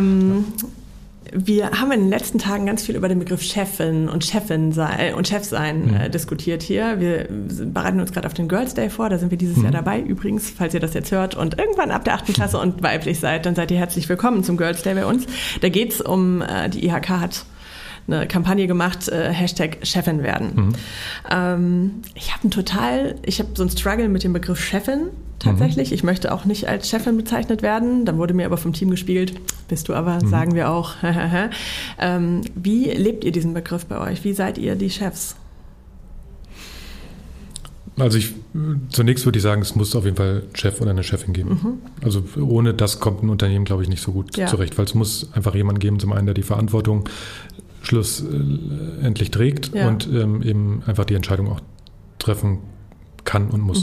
Wir haben in den letzten Tagen ganz viel über den Begriff Chefin und Chefin sein und Chef sein diskutiert hier. Wir bereiten uns gerade auf den Girls Day vor, da sind wir dieses Jahr dabei übrigens, falls ihr das jetzt hört und irgendwann ab der 8. Klasse und weiblich seid, dann seid ihr herzlich willkommen zum Girls Day bei uns. Da geht's um, die IHK hat eine Kampagne gemacht, Hashtag Chefin werden. Ich habe so einen Struggle mit dem Begriff Chefin tatsächlich. Ich möchte auch nicht als Chefin bezeichnet werden. Dann wurde mir aber vom Team gespiegelt, bist du aber, sagen wir auch. Wie lebt ihr diesen Begriff bei euch? Wie seid ihr die Chefs? Also zunächst würde ich sagen, es muss auf jeden Fall Chef oder eine Chefin geben. Also ohne das kommt ein Unternehmen, glaube ich, nicht so gut zurecht, weil es muss einfach jemanden geben, zum einen, der die Verantwortung schlussendlich trägt und eben einfach die Entscheidung auch treffen kann und muss.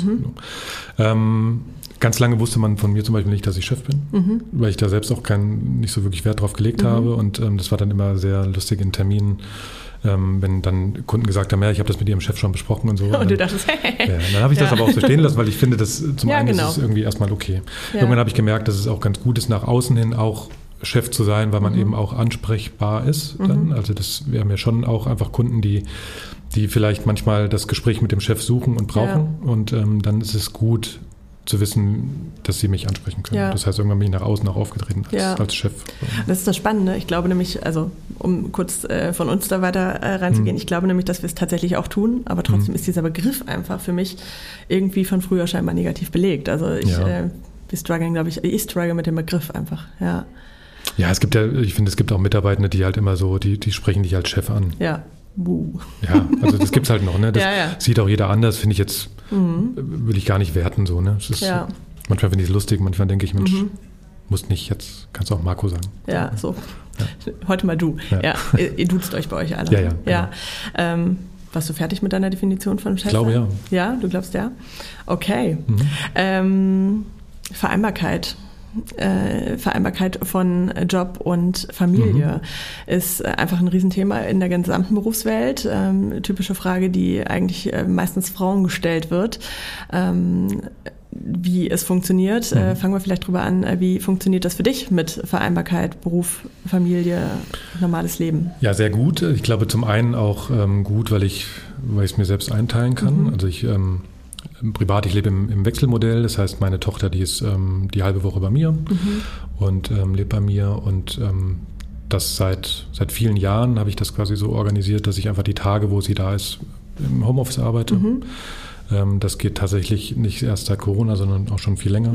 Ganz lange wusste man von mir zum Beispiel nicht, dass ich Chef bin, weil ich da selbst auch nicht so wirklich Wert drauf gelegt habe, und das war dann immer sehr lustig in Terminen, wenn dann Kunden gesagt haben, ja, ich habe das mit ihrem Chef schon besprochen und so. Und du dachtest, dann habe ich das aber auch so stehen lassen, weil ich finde, dass zum einen ist es irgendwie erstmal okay. Irgendwann habe ich gemerkt, dass es auch ganz gut ist, nach außen hin auch Chef zu sein, weil man eben auch ansprechbar ist dann. Also wir haben ja schon auch einfach Kunden, die vielleicht manchmal das Gespräch mit dem Chef suchen und brauchen, und dann ist es gut zu wissen, dass sie mich ansprechen können. Ja. Das heißt, irgendwann bin ich nach außen auch aufgetreten als Chef. Das ist das Spannende. Ich glaube nämlich, also um kurz von uns da weiter reinzugehen, ich glaube nämlich, dass wir es tatsächlich auch tun, aber trotzdem ist dieser Begriff einfach für mich irgendwie von früher scheinbar negativ belegt. Also wir strugglen, glaube ich struggle mit dem Begriff einfach, Ja, ich finde, es gibt auch Mitarbeitende, die halt immer so, die sprechen dich als Chef an. Ja. Ja, also das gibt's halt noch, ne? Das sieht auch jeder anders, finde ich jetzt, will ich gar nicht werten, so, ne? Das ist, manchmal finde ich es lustig, manchmal denke ich, Mensch, musst nicht, jetzt kannst du auch Marco sagen. Ja, so. Ja. Heute mal du. Ja. Ihr duzt euch bei euch alle. Ja. Genau. Warst du fertig mit deiner Definition von Chef? Ich glaube, ja. Ja, du glaubst ja? Okay. Vereinbarkeit von Job und Familie ist einfach ein Riesenthema in der gesamten Berufswelt. Typische Frage, die eigentlich meistens Frauen gestellt wird. Wie es funktioniert. Fangen wir vielleicht drüber an, wie funktioniert das für dich mit Vereinbarkeit, Beruf, Familie, normales Leben? Ja, sehr gut. Ich glaube zum einen auch gut, weil ich es mir selbst einteilen kann. Also ich privat, ich lebe im Wechselmodell, das heißt, meine Tochter, die ist die halbe Woche bei mir und lebt bei mir, und das seit vielen Jahren habe ich das quasi so organisiert, dass ich einfach die Tage, wo sie da ist, im Homeoffice arbeite. Das geht tatsächlich nicht erst seit Corona, sondern auch schon viel länger.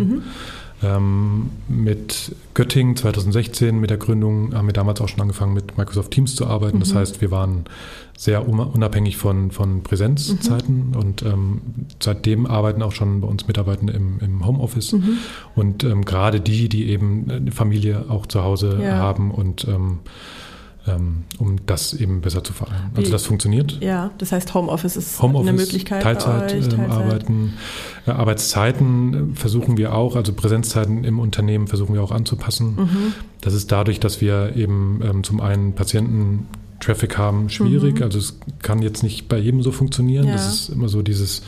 Mit Göttingen 2016, mit der Gründung, haben wir damals auch schon angefangen, mit Microsoft Teams zu arbeiten. Das heißt, wir waren sehr unabhängig von Präsenzzeiten, und seitdem arbeiten auch schon bei uns Mitarbeitende im Homeoffice. Und gerade die eben eine Familie auch zu Hause haben, und um das eben besser zu vereinen. Also das funktioniert. Ja, das heißt Homeoffice ist eine Möglichkeit Teilzeit, bei euch. Arbeiten. Arbeitszeiten versuchen wir auch, also Präsenzzeiten im Unternehmen versuchen wir auch anzupassen. Das ist dadurch, dass wir eben zum einen Patienten Traffic haben, schwierig. Also es kann jetzt nicht bei jedem so funktionieren. Ja. Das ist immer so dieses,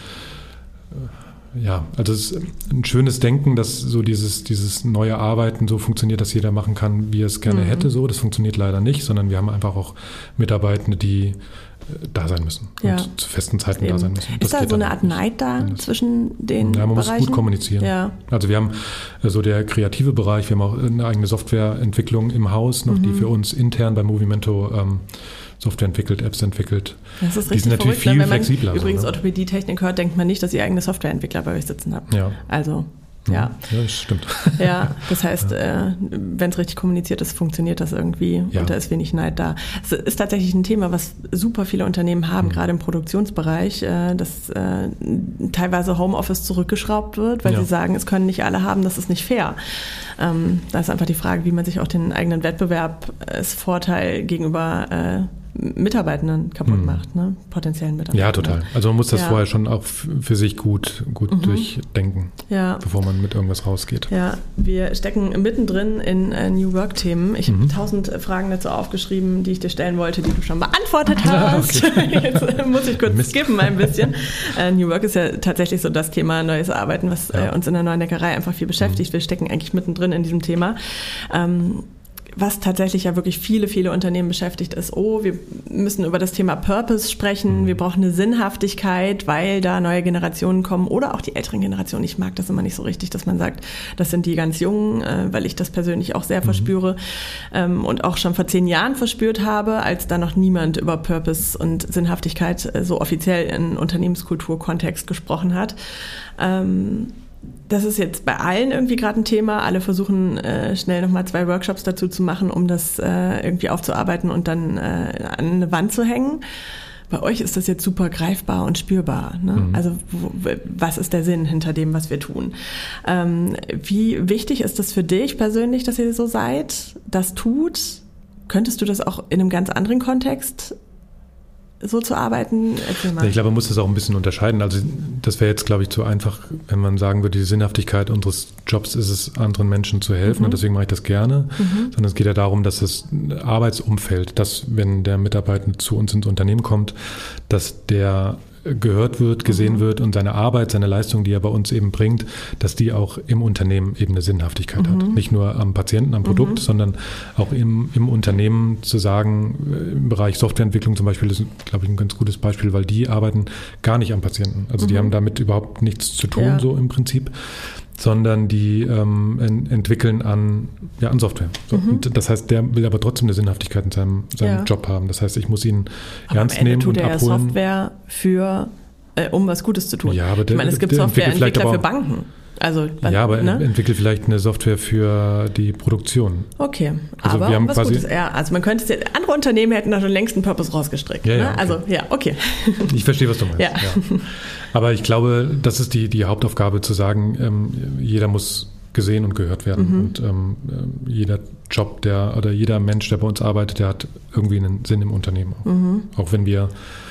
also es ist ein schönes Denken, dass so dieses neue Arbeiten so funktioniert, dass jeder machen kann, wie er es gerne hätte. So, das funktioniert leider nicht, sondern wir haben einfach auch Mitarbeitende, die da sein müssen und zu festen Zeiten da sein müssen. Ist da so eine Art Neid da zwischen den Bereichen? Man muss gut kommunizieren. Ja. Also wir haben so der kreative Bereich, wir haben auch eine eigene Softwareentwicklung im Haus noch, die für uns intern bei Movimento Software entwickelt, Apps entwickelt. Das ist die sind natürlich verrückt, viel flexibler. Wenn man übrigens Orthopädie-Technik hört, denkt man nicht, dass ihr eigene Softwareentwickler bei euch sitzen habt. Ja. Also... Ja, das stimmt. Ja, das heißt, wenn es richtig kommuniziert ist, funktioniert das irgendwie und da ist wenig Neid da. Es ist tatsächlich ein Thema, was super viele Unternehmen haben, gerade im Produktionsbereich, dass teilweise Homeoffice zurückgeschraubt wird, weil sie sagen, es können nicht alle haben, das ist nicht fair. Da ist einfach die Frage, wie man sich auch den eigenen Wettbewerbsvorteil gegenüber Mitarbeitenden kaputt macht, ne? Potenziellen Mitarbeitern. Ja, total. Also man muss das vorher schon auch für sich gut durchdenken, bevor man mit irgendwas rausgeht. Ja, wir stecken mittendrin in New Work-Themen. Ich habe 1000 Fragen dazu aufgeschrieben, die ich dir stellen wollte, die du schon beantwortet hast. Okay. Jetzt muss ich kurz skippen ein bisschen. New Work ist ja tatsächlich so das Thema neues Arbeiten, was uns in der Neuen Neckerei einfach viel beschäftigt. Wir stecken eigentlich mittendrin in diesem Thema. Was tatsächlich ja wirklich viele, viele Unternehmen beschäftigt ist, wir müssen über das Thema Purpose sprechen, wir brauchen eine Sinnhaftigkeit, weil da neue Generationen kommen oder auch die älteren Generationen. Ich mag das immer nicht so richtig, dass man sagt, das sind die ganz Jungen, weil ich das persönlich auch sehr verspüre und auch schon vor 10 Jahren verspürt habe, als da noch niemand über Purpose und Sinnhaftigkeit so offiziell in Unternehmenskulturkontext gesprochen hat. Das ist jetzt bei allen irgendwie gerade ein Thema. Alle versuchen schnell nochmal 2 Workshops dazu zu machen, um das irgendwie aufzuarbeiten und dann an eine Wand zu hängen. Bei euch ist das jetzt super greifbar und spürbar. Ne? Also was ist der Sinn hinter dem, was wir tun? Wie wichtig ist das für dich persönlich, dass ihr so seid, das tut? Könntest du das auch in einem ganz anderen Kontext so zu arbeiten? Ich glaube, man muss das auch ein bisschen unterscheiden. Also das wäre jetzt, glaube ich, zu einfach, wenn man sagen würde, die Sinnhaftigkeit unseres Jobs ist es, anderen Menschen zu helfen und deswegen mache ich das gerne. Sondern es geht ja darum, dass das Arbeitsumfeld, dass wenn der Mitarbeiter zu uns ins Unternehmen kommt, dass der gehört wird, gesehen wird und seine Arbeit, seine Leistung, die er bei uns eben bringt, dass die auch im Unternehmen eben eine Sinnhaftigkeit hat. Nicht nur am Patienten, am Produkt, sondern auch im Unternehmen zu sagen, im Bereich Softwareentwicklung zum Beispiel ist, glaube ich, ein ganz gutes Beispiel, weil die arbeiten gar nicht am Patienten. Also die haben damit überhaupt nichts zu tun, so im Prinzip, sondern die entwickeln an Software. So, und das heißt, der will aber trotzdem eine Sinnhaftigkeit in seinem Job haben. Das heißt, ich muss ihn ernst nehmen und abholen. Aber Software um was Gutes zu tun. Ja, aber ich meine, es gibt Softwareentwickler für Banken. Also, aber entwickelt vielleicht eine Software für die Produktion. Okay, also aber wir haben was Gutes. Ja, also man könnte andere Unternehmen hätten da schon längst einen Purpose rausgestrickt. Ja, ne? okay. Also, okay. Ich verstehe, was du meinst. Ja. Aber ich glaube, das ist die Hauptaufgabe, zu sagen, jeder muss gesehen und gehört werden. Und jeder Job, oder jeder Mensch, der bei uns arbeitet, der hat irgendwie einen Sinn im Unternehmen. Auch wenn wir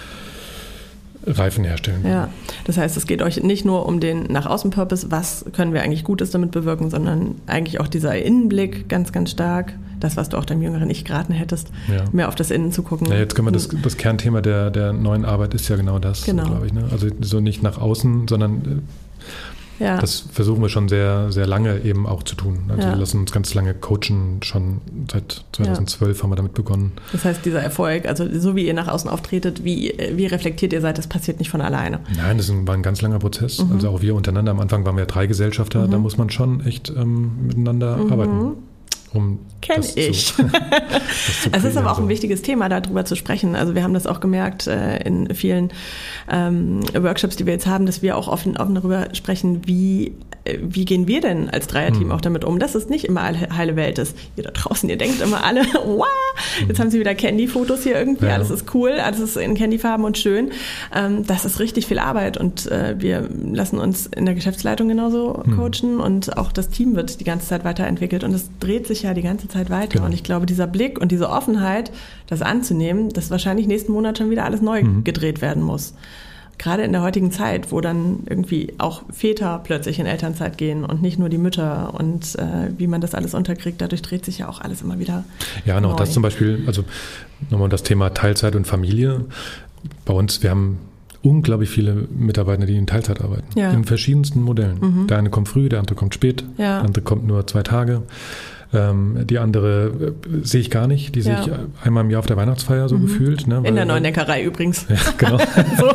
Reifen herstellen. Ja, das heißt, es geht euch nicht nur um den Nach-Außen-Purpose, was können wir eigentlich Gutes damit bewirken, sondern eigentlich auch dieser Innenblick ganz, ganz stark, das, was du auch deinem jüngeren Ich geraten hättest, mehr auf das Innen zu gucken. Ja, jetzt können wir das Kernthema der neuen Arbeit ist ja genau das, glaube ich. Ne? Also so nicht nach außen, sondern das versuchen wir schon sehr, sehr lange eben auch zu tun. Also wir lassen uns ganz lange coachen, schon seit 2012 haben wir damit begonnen. Das heißt, dieser Erfolg, also so wie ihr nach außen auftretet, wie reflektiert ihr seid, das passiert nicht von alleine? Nein, das war ein ganz langer Prozess. Also auch wir untereinander, am Anfang waren wir 3 Gesellschafter, da muss man schon echt miteinander arbeiten. Kenn ich. Es ist aber auch ein wichtiges Thema, darüber zu sprechen. Also wir haben das auch gemerkt in vielen Workshops, die wir jetzt haben, dass wir auch offen darüber sprechen, wie gehen wir denn als Dreierteam auch damit um, dass es nicht immer heile Welt ist. Ihr da draußen, ihr denkt immer alle, wow, jetzt haben sie wieder Candy-Fotos hier irgendwie, alles ist cool, alles ist in Candyfarben und schön. Das ist richtig viel Arbeit und wir lassen uns in der Geschäftsleitung genauso coachen und auch das Team wird die ganze Zeit weiterentwickelt und es dreht sich ja die ganze Zeit weiter. Genau. Und ich glaube, dieser Blick und diese Offenheit, das anzunehmen, dass wahrscheinlich nächsten Monat schon wieder alles neu gedreht werden muss. gerade in der heutigen Zeit, wo dann irgendwie auch Väter plötzlich in Elternzeit gehen und nicht nur die Mütter und wie man das alles unterkriegt, dadurch dreht sich ja auch alles immer wieder Ja, noch neu. das zum Beispiel, also nochmal das Thema Teilzeit und Familie. Bei uns, wir haben unglaublich viele Mitarbeiter, die in Teilzeit arbeiten, in verschiedensten Modellen. Der eine kommt früh, der andere kommt spät, der andere kommt nur 2 Tage. Die andere sehe ich gar nicht, die sehe ich einmal im Jahr auf der Weihnachtsfeier so gefühlt. Ne, in der Neuen Neckerei übrigens. Ja, genau. So.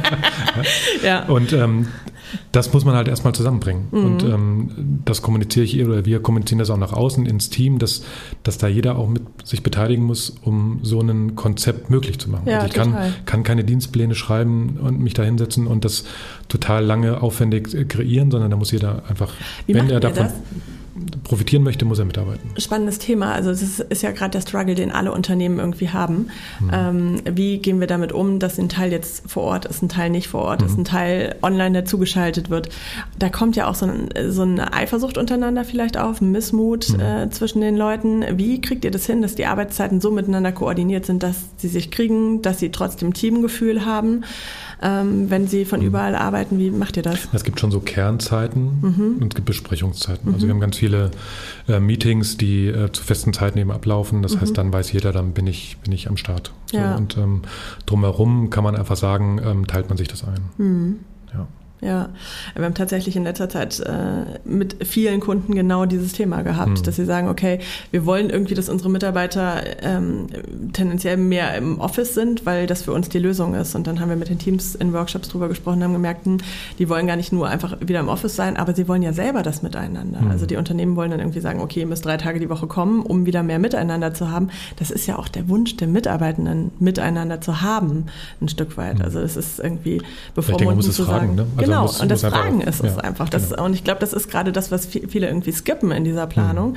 Ja. Und das muss man halt erstmal zusammenbringen. Und das kommuniziere ich oder wir kommunizieren das auch nach außen ins Team, dass da jeder auch mit sich beteiligen muss, um so ein Konzept möglich zu machen. Ja, also ich kann keine Dienstpläne schreiben und mich da hinsetzen und das total lange aufwendig kreieren, sondern da muss jeder einfach, wenn er davon profitieren möchte, muss er mitarbeiten. Spannendes Thema. Also das ist ja gerade der Struggle, den alle Unternehmen irgendwie haben. Wie gehen wir damit um, dass ein Teil jetzt vor Ort ist, ein Teil nicht vor Ort ist, ein Teil online dazugeschaltet wird. Da kommt ja auch so eine Eifersucht untereinander vielleicht auf, ein Missmut zwischen den Leuten. Wie kriegt ihr das hin, dass die Arbeitszeiten so miteinander koordiniert sind, dass sie sich kriegen, dass sie trotzdem Teamgefühl haben? Wenn Sie von überall arbeiten, wie macht ihr das? Es gibt schon so Kernzeiten und es gibt Besprechungszeiten. Also wir haben ganz viele Meetings, die zu festen Zeiten eben ablaufen. Das heißt, dann weiß jeder, dann bin ich am Start. So, und drumherum kann man einfach sagen, teilt man sich das ein. Ja, wir haben tatsächlich in letzter Zeit mit vielen Kunden genau dieses Thema gehabt, dass sie sagen, okay, wir wollen irgendwie, dass unsere Mitarbeiter tendenziell mehr im Office sind, weil das für uns die Lösung ist. Und dann haben wir mit den Teams in Workshops drüber gesprochen und haben gemerkt, die wollen gar nicht nur einfach wieder im Office sein, aber sie wollen ja selber das miteinander. Also die Unternehmen wollen dann irgendwie sagen, okay, ihr müsst 3 Tage die Woche kommen, um wieder mehr miteinander zu haben. Das ist ja auch der Wunsch der Mitarbeitenden, miteinander zu haben, ein Stück weit. Also es ist irgendwie bevormundend zu sagen. Ne? Also genau, und das Fragen ist es einfach. Und ich glaube, das ist gerade das, was viele irgendwie skippen in dieser Planung.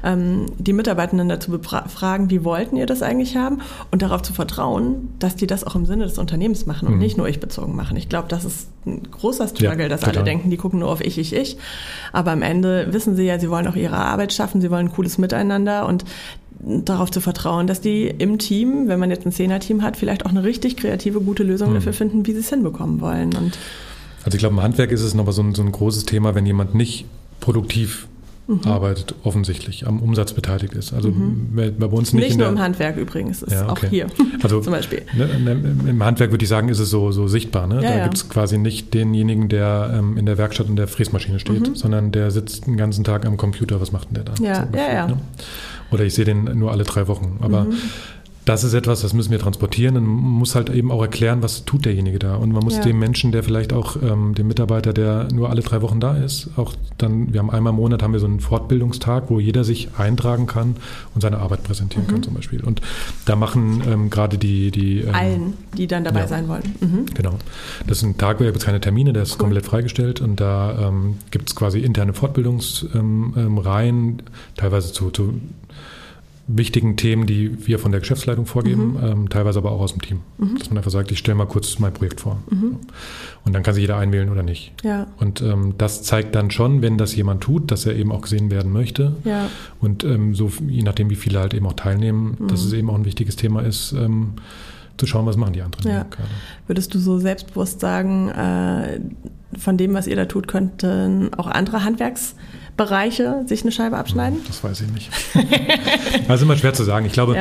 Die Mitarbeitenden dazu befragen, wie wollten ihr das eigentlich haben? Und darauf zu vertrauen, dass die das auch im Sinne des Unternehmens machen und nicht nur ich-bezogen machen. Ich glaube, das ist ein großer Struggle, dass alle denken, die gucken nur auf ich. Aber am Ende wissen sie ja, sie wollen auch ihre Arbeit schaffen, sie wollen ein cooles Miteinander und darauf zu vertrauen, dass die im Team, wenn man jetzt ein 10er-Team hat, vielleicht auch eine richtig kreative, gute Lösung dafür finden, wie sie es hinbekommen wollen. Also ich glaube, im Handwerk ist es nochmal so ein großes Thema, wenn jemand nicht produktiv arbeitet, offensichtlich am Umsatz beteiligt ist. Also bei uns nicht nur im Handwerk übrigens, ist auch hier also, zum Beispiel. Im Handwerk würde ich sagen, ist es so sichtbar. Ne? Da gibt es quasi nicht denjenigen, der in der Werkstatt in der Fräsmaschine steht, sondern der sitzt den ganzen Tag am Computer. Was macht denn der da? Ne? Oder ich sehe den nur alle 3 Wochen. Aber das ist etwas, das müssen wir transportieren und man muss halt eben auch erklären, was tut derjenige da. Und man muss dem Menschen, der vielleicht auch, dem Mitarbeiter, der nur alle 3 Wochen da ist, auch dann, wir haben einmal im Monat haben wir so einen Fortbildungstag, wo jeder sich eintragen kann und seine Arbeit präsentieren kann zum Beispiel. Und da machen gerade die allen, die dann dabei sein wollen. Genau. Das ist ein Tag, da gibt es keine Termine, der ist komplett freigestellt und da gibt es quasi interne Fortbildungsreihen, teilweise zu wichtigen Themen, die wir von der Geschäftsleitung vorgeben, teilweise aber auch aus dem Team. Dass man einfach sagt, ich stelle mal kurz mein Projekt vor. Und dann kann sich jeder einwählen oder nicht. Ja. Und das zeigt dann schon, wenn das jemand tut, dass er eben auch gesehen werden möchte. Ja. Und so je nachdem, wie viele halt eben auch teilnehmen, dass es eben auch ein wichtiges Thema ist, zu schauen, was machen die anderen. Ja. Würdest du so selbstbewusst sagen, von dem, was ihr da tut, könnten auch andere Handwerksbereiche sich eine Scheibe abschneiden? Das weiß ich nicht. Das ist immer schwer zu sagen. Ich glaube,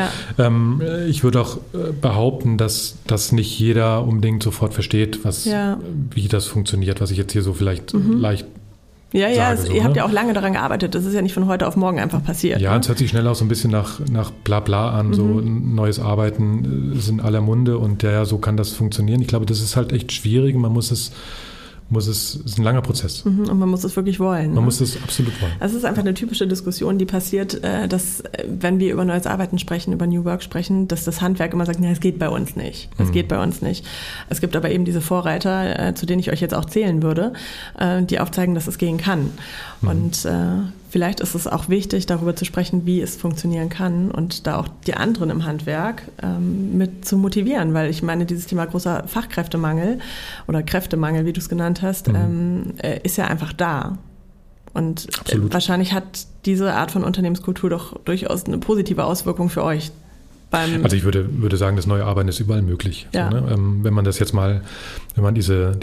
ich würde auch behaupten, dass nicht jeder unbedingt sofort versteht, wie das funktioniert, was ich jetzt hier so vielleicht leicht sage. Ihr habt ja auch lange daran gearbeitet. Das ist ja nicht von heute auf morgen einfach passiert. Ja, es hört sich schnell auch so ein bisschen nach Blabla an, so neues Arbeiten ist in aller Munde und so kann das funktionieren. Ich glaube, das ist halt echt schwierig. Es ist ein langer Prozess. Und man muss es wirklich wollen. Man muss es absolut wollen. Das ist einfach eine typische Diskussion, die passiert, dass, wenn wir über neues Arbeiten sprechen, über New Work sprechen, dass das Handwerk immer sagt, es geht bei uns nicht. Es geht bei uns nicht. Es gibt aber eben diese Vorreiter, zu denen ich euch jetzt auch zählen würde, die aufzeigen, dass es gehen kann. Und vielleicht ist es auch wichtig, darüber zu sprechen, wie es funktionieren kann und da auch die anderen im Handwerk mit zu motivieren, weil ich meine, dieses Thema großer Fachkräftemangel oder Kräftemangel, wie du es genannt hast, ist ja einfach da. Und wahrscheinlich hat diese Art von Unternehmenskultur doch durchaus eine positive Auswirkung für euch. Also ich würde sagen, das neue Arbeiten ist überall möglich. Ja. So, ne? Wenn man das jetzt mal, wenn man diese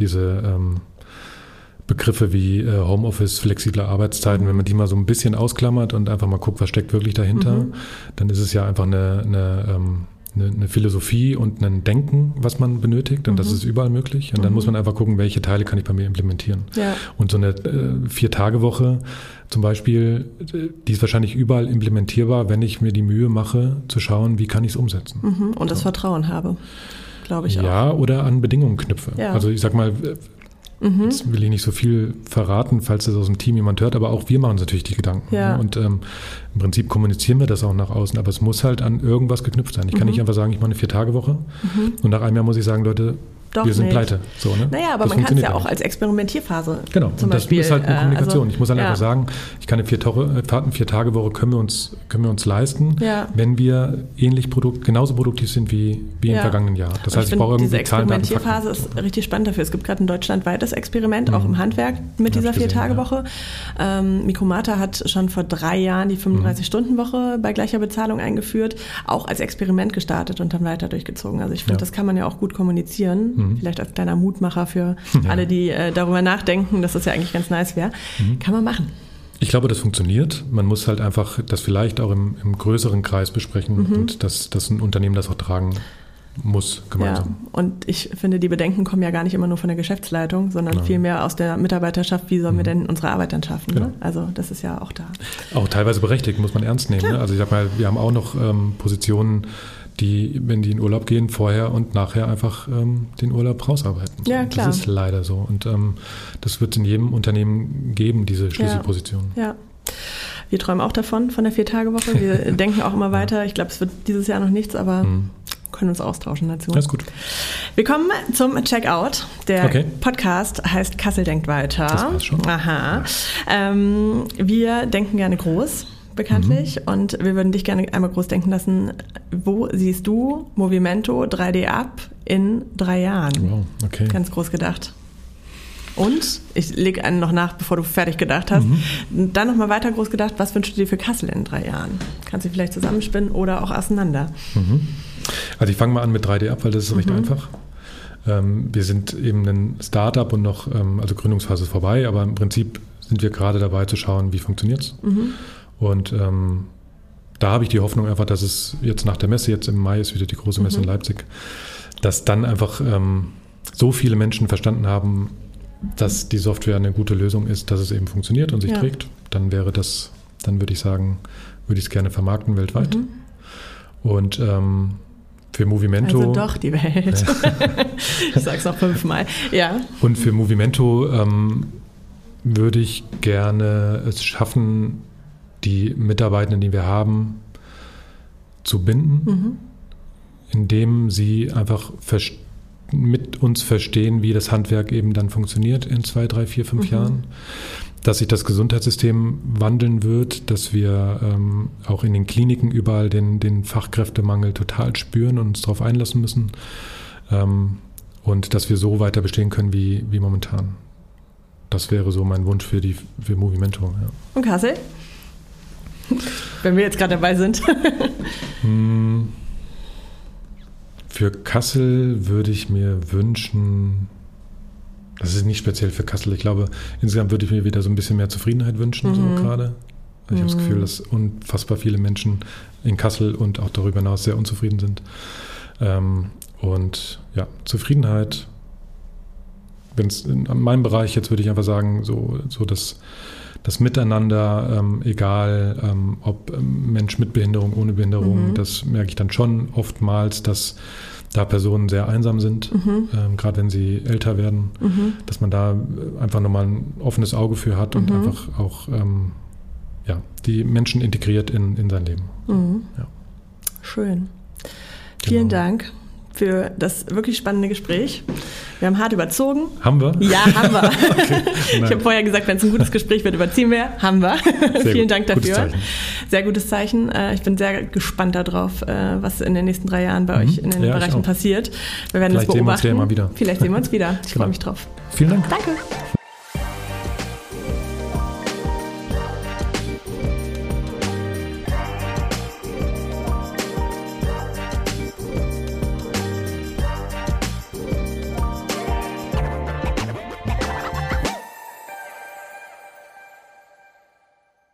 Begriffe wie Homeoffice, flexible Arbeitszeiten, wenn man die mal so ein bisschen ausklammert und einfach mal guckt, was steckt wirklich dahinter, dann ist es ja einfach eine Philosophie und ein Denken, was man benötigt, und das ist überall möglich. Und dann muss man einfach gucken, welche Teile kann ich bei mir implementieren. Ja. Und so eine 4-Tage-Woche zum Beispiel, die ist wahrscheinlich überall implementierbar, wenn ich mir die Mühe mache, zu schauen, wie kann ich es umsetzen. Und das Vertrauen habe, glaube ich auch. Ja, oder an Bedingungen knüpfe. Ja. Also ich sag mal, jetzt will ich nicht so viel verraten, falls das aus dem Team jemand hört, aber auch wir machen uns natürlich die Gedanken. Ja. Und im Prinzip kommunizieren wir das auch nach außen, aber es muss halt an irgendwas geknüpft sein. Ich kann nicht einfach sagen, ich mache eine 4-Tage-Woche und nach einem Jahr muss ich sagen, Leute, wir sind pleite. So, ne? Naja, aber man kann es ja auch als Experimentierphase. Genau, und das ist halt eine Kommunikation. Ich muss halt einfach sagen, ich kann eine 4-Tage-Woche können wir uns leisten, wenn wir genauso produktiv sind wie im vergangenen Jahr. Das heißt, ich brauche irgendwie diese Experimentierphase ist richtig spannend dafür. Es gibt gerade ein deutschlandweites Experiment, auch im Handwerk mit dieser 4-Tage-Woche. Micromata hat schon vor 3 Jahren die 35-Stunden-Woche bei gleicher Bezahlung eingeführt, auch als Experiment gestartet und dann weiter durchgezogen. Also ich finde, das kann man ja auch gut kommunizieren. Vielleicht als kleiner Mutmacher für alle, die darüber nachdenken, dass das ja eigentlich ganz nice wäre. Kann man machen. Ich glaube, das funktioniert. Man muss halt einfach das vielleicht auch im größeren Kreis besprechen und dass ein Unternehmen das auch tragen muss gemeinsam. Ja, und ich finde, die Bedenken kommen ja gar nicht immer nur von der Geschäftsleitung, sondern vielmehr aus der Mitarbeiterschaft, wie sollen wir denn unsere Arbeit dann schaffen. Genau. Ne? Also das ist ja auch da. Auch teilweise berechtigt, muss man ernst nehmen. Ne? Also ich sag mal, wir haben auch noch Positionen, die, wenn die in Urlaub gehen, vorher und nachher einfach den Urlaub rausarbeiten. Ja, klar. Das ist leider so. Und das wird es in jedem Unternehmen geben, diese Schlüsselposition. Ja. Wir träumen auch davon, von der 4-Tage-Woche. Wir denken auch immer weiter. Ich glaube, es wird dieses Jahr noch nichts, aber können uns austauschen dazu. Das ist gut. Wir kommen zum Checkout. Der Podcast heißt Kassel denkt weiter. Das war's schon. Aha. Wir denken gerne groß, bekanntlich. Und wir würden dich gerne einmal groß denken lassen. Wo siehst du Movimento 3D Up in 3 Jahren? Wow, okay. Ganz groß gedacht. Und ich lege einen noch nach, bevor du fertig gedacht hast. Dann nochmal weiter groß gedacht, was wünschst du dir für Kassel in 3 Jahren? Kannst du vielleicht zusammenspinnen oder auch auseinander? Also ich fange mal an mit 3D Up, weil das ist recht einfach. Wir sind eben ein Startup und noch, also Gründungsphase ist vorbei, aber im Prinzip sind wir gerade dabei zu schauen, wie funktioniert es. Und da habe ich die Hoffnung einfach, dass es jetzt nach der Messe, jetzt im Mai ist wieder die große Messe in Leipzig, dass dann einfach so viele Menschen verstanden haben, dass die Software eine gute Lösung ist, dass es eben funktioniert und sich trägt. Dann würde ich sagen, würde ich es gerne vermarkten weltweit. Und für Movimento... Also doch die Welt. Ich sage es noch 5-mal. Ja. Und für Movimento würde ich gerne es schaffen, die Mitarbeitenden, die wir haben, zu binden, indem sie einfach mit uns verstehen, wie das Handwerk eben dann funktioniert in 2, 3, 4, 5 Jahren. Dass sich das Gesundheitssystem wandeln wird, dass wir auch in den Kliniken überall den Fachkräftemangel total spüren und uns darauf einlassen müssen. Und dass wir so weiter bestehen können wie momentan. Das wäre so mein Wunsch für Movimento. Ja. Und Kassel? Wenn wir jetzt gerade dabei sind. Für Kassel würde ich mir wünschen, das ist nicht speziell für Kassel, ich glaube, insgesamt würde ich mir wieder so ein bisschen mehr Zufriedenheit wünschen, so gerade. Ich habe das Gefühl, dass unfassbar viele Menschen in Kassel und auch darüber hinaus sehr unzufrieden sind. Und ja, Zufriedenheit, wenn es in meinem Bereich jetzt würde ich einfach sagen, so das Miteinander, egal ob Mensch mit Behinderung, ohne Behinderung, das merke ich dann schon oftmals, dass da Personen sehr einsam sind, gerade wenn sie älter werden, dass man da einfach nochmal ein offenes Auge für hat und einfach auch die Menschen integriert in sein Leben. Ja. Schön. Vielen Dank für das wirklich spannende Gespräch. Wir haben hart überzogen. Haben wir? Ja, haben wir. Okay. Ich habe vorher gesagt, wenn es ein gutes Gespräch wird, überziehen wir. Haben wir. Vielen Dank dafür. Gutes Zeichen. Sehr gutes Zeichen. Ich bin sehr gespannt darauf, was in den nächsten 3 Jahren bei euch in den Bereichen passiert. Wir werden das beobachten. Vielleicht sehen wir uns wieder. Vielleicht sehen wir uns wieder. Ich freue mich drauf. Vielen Dank. Danke.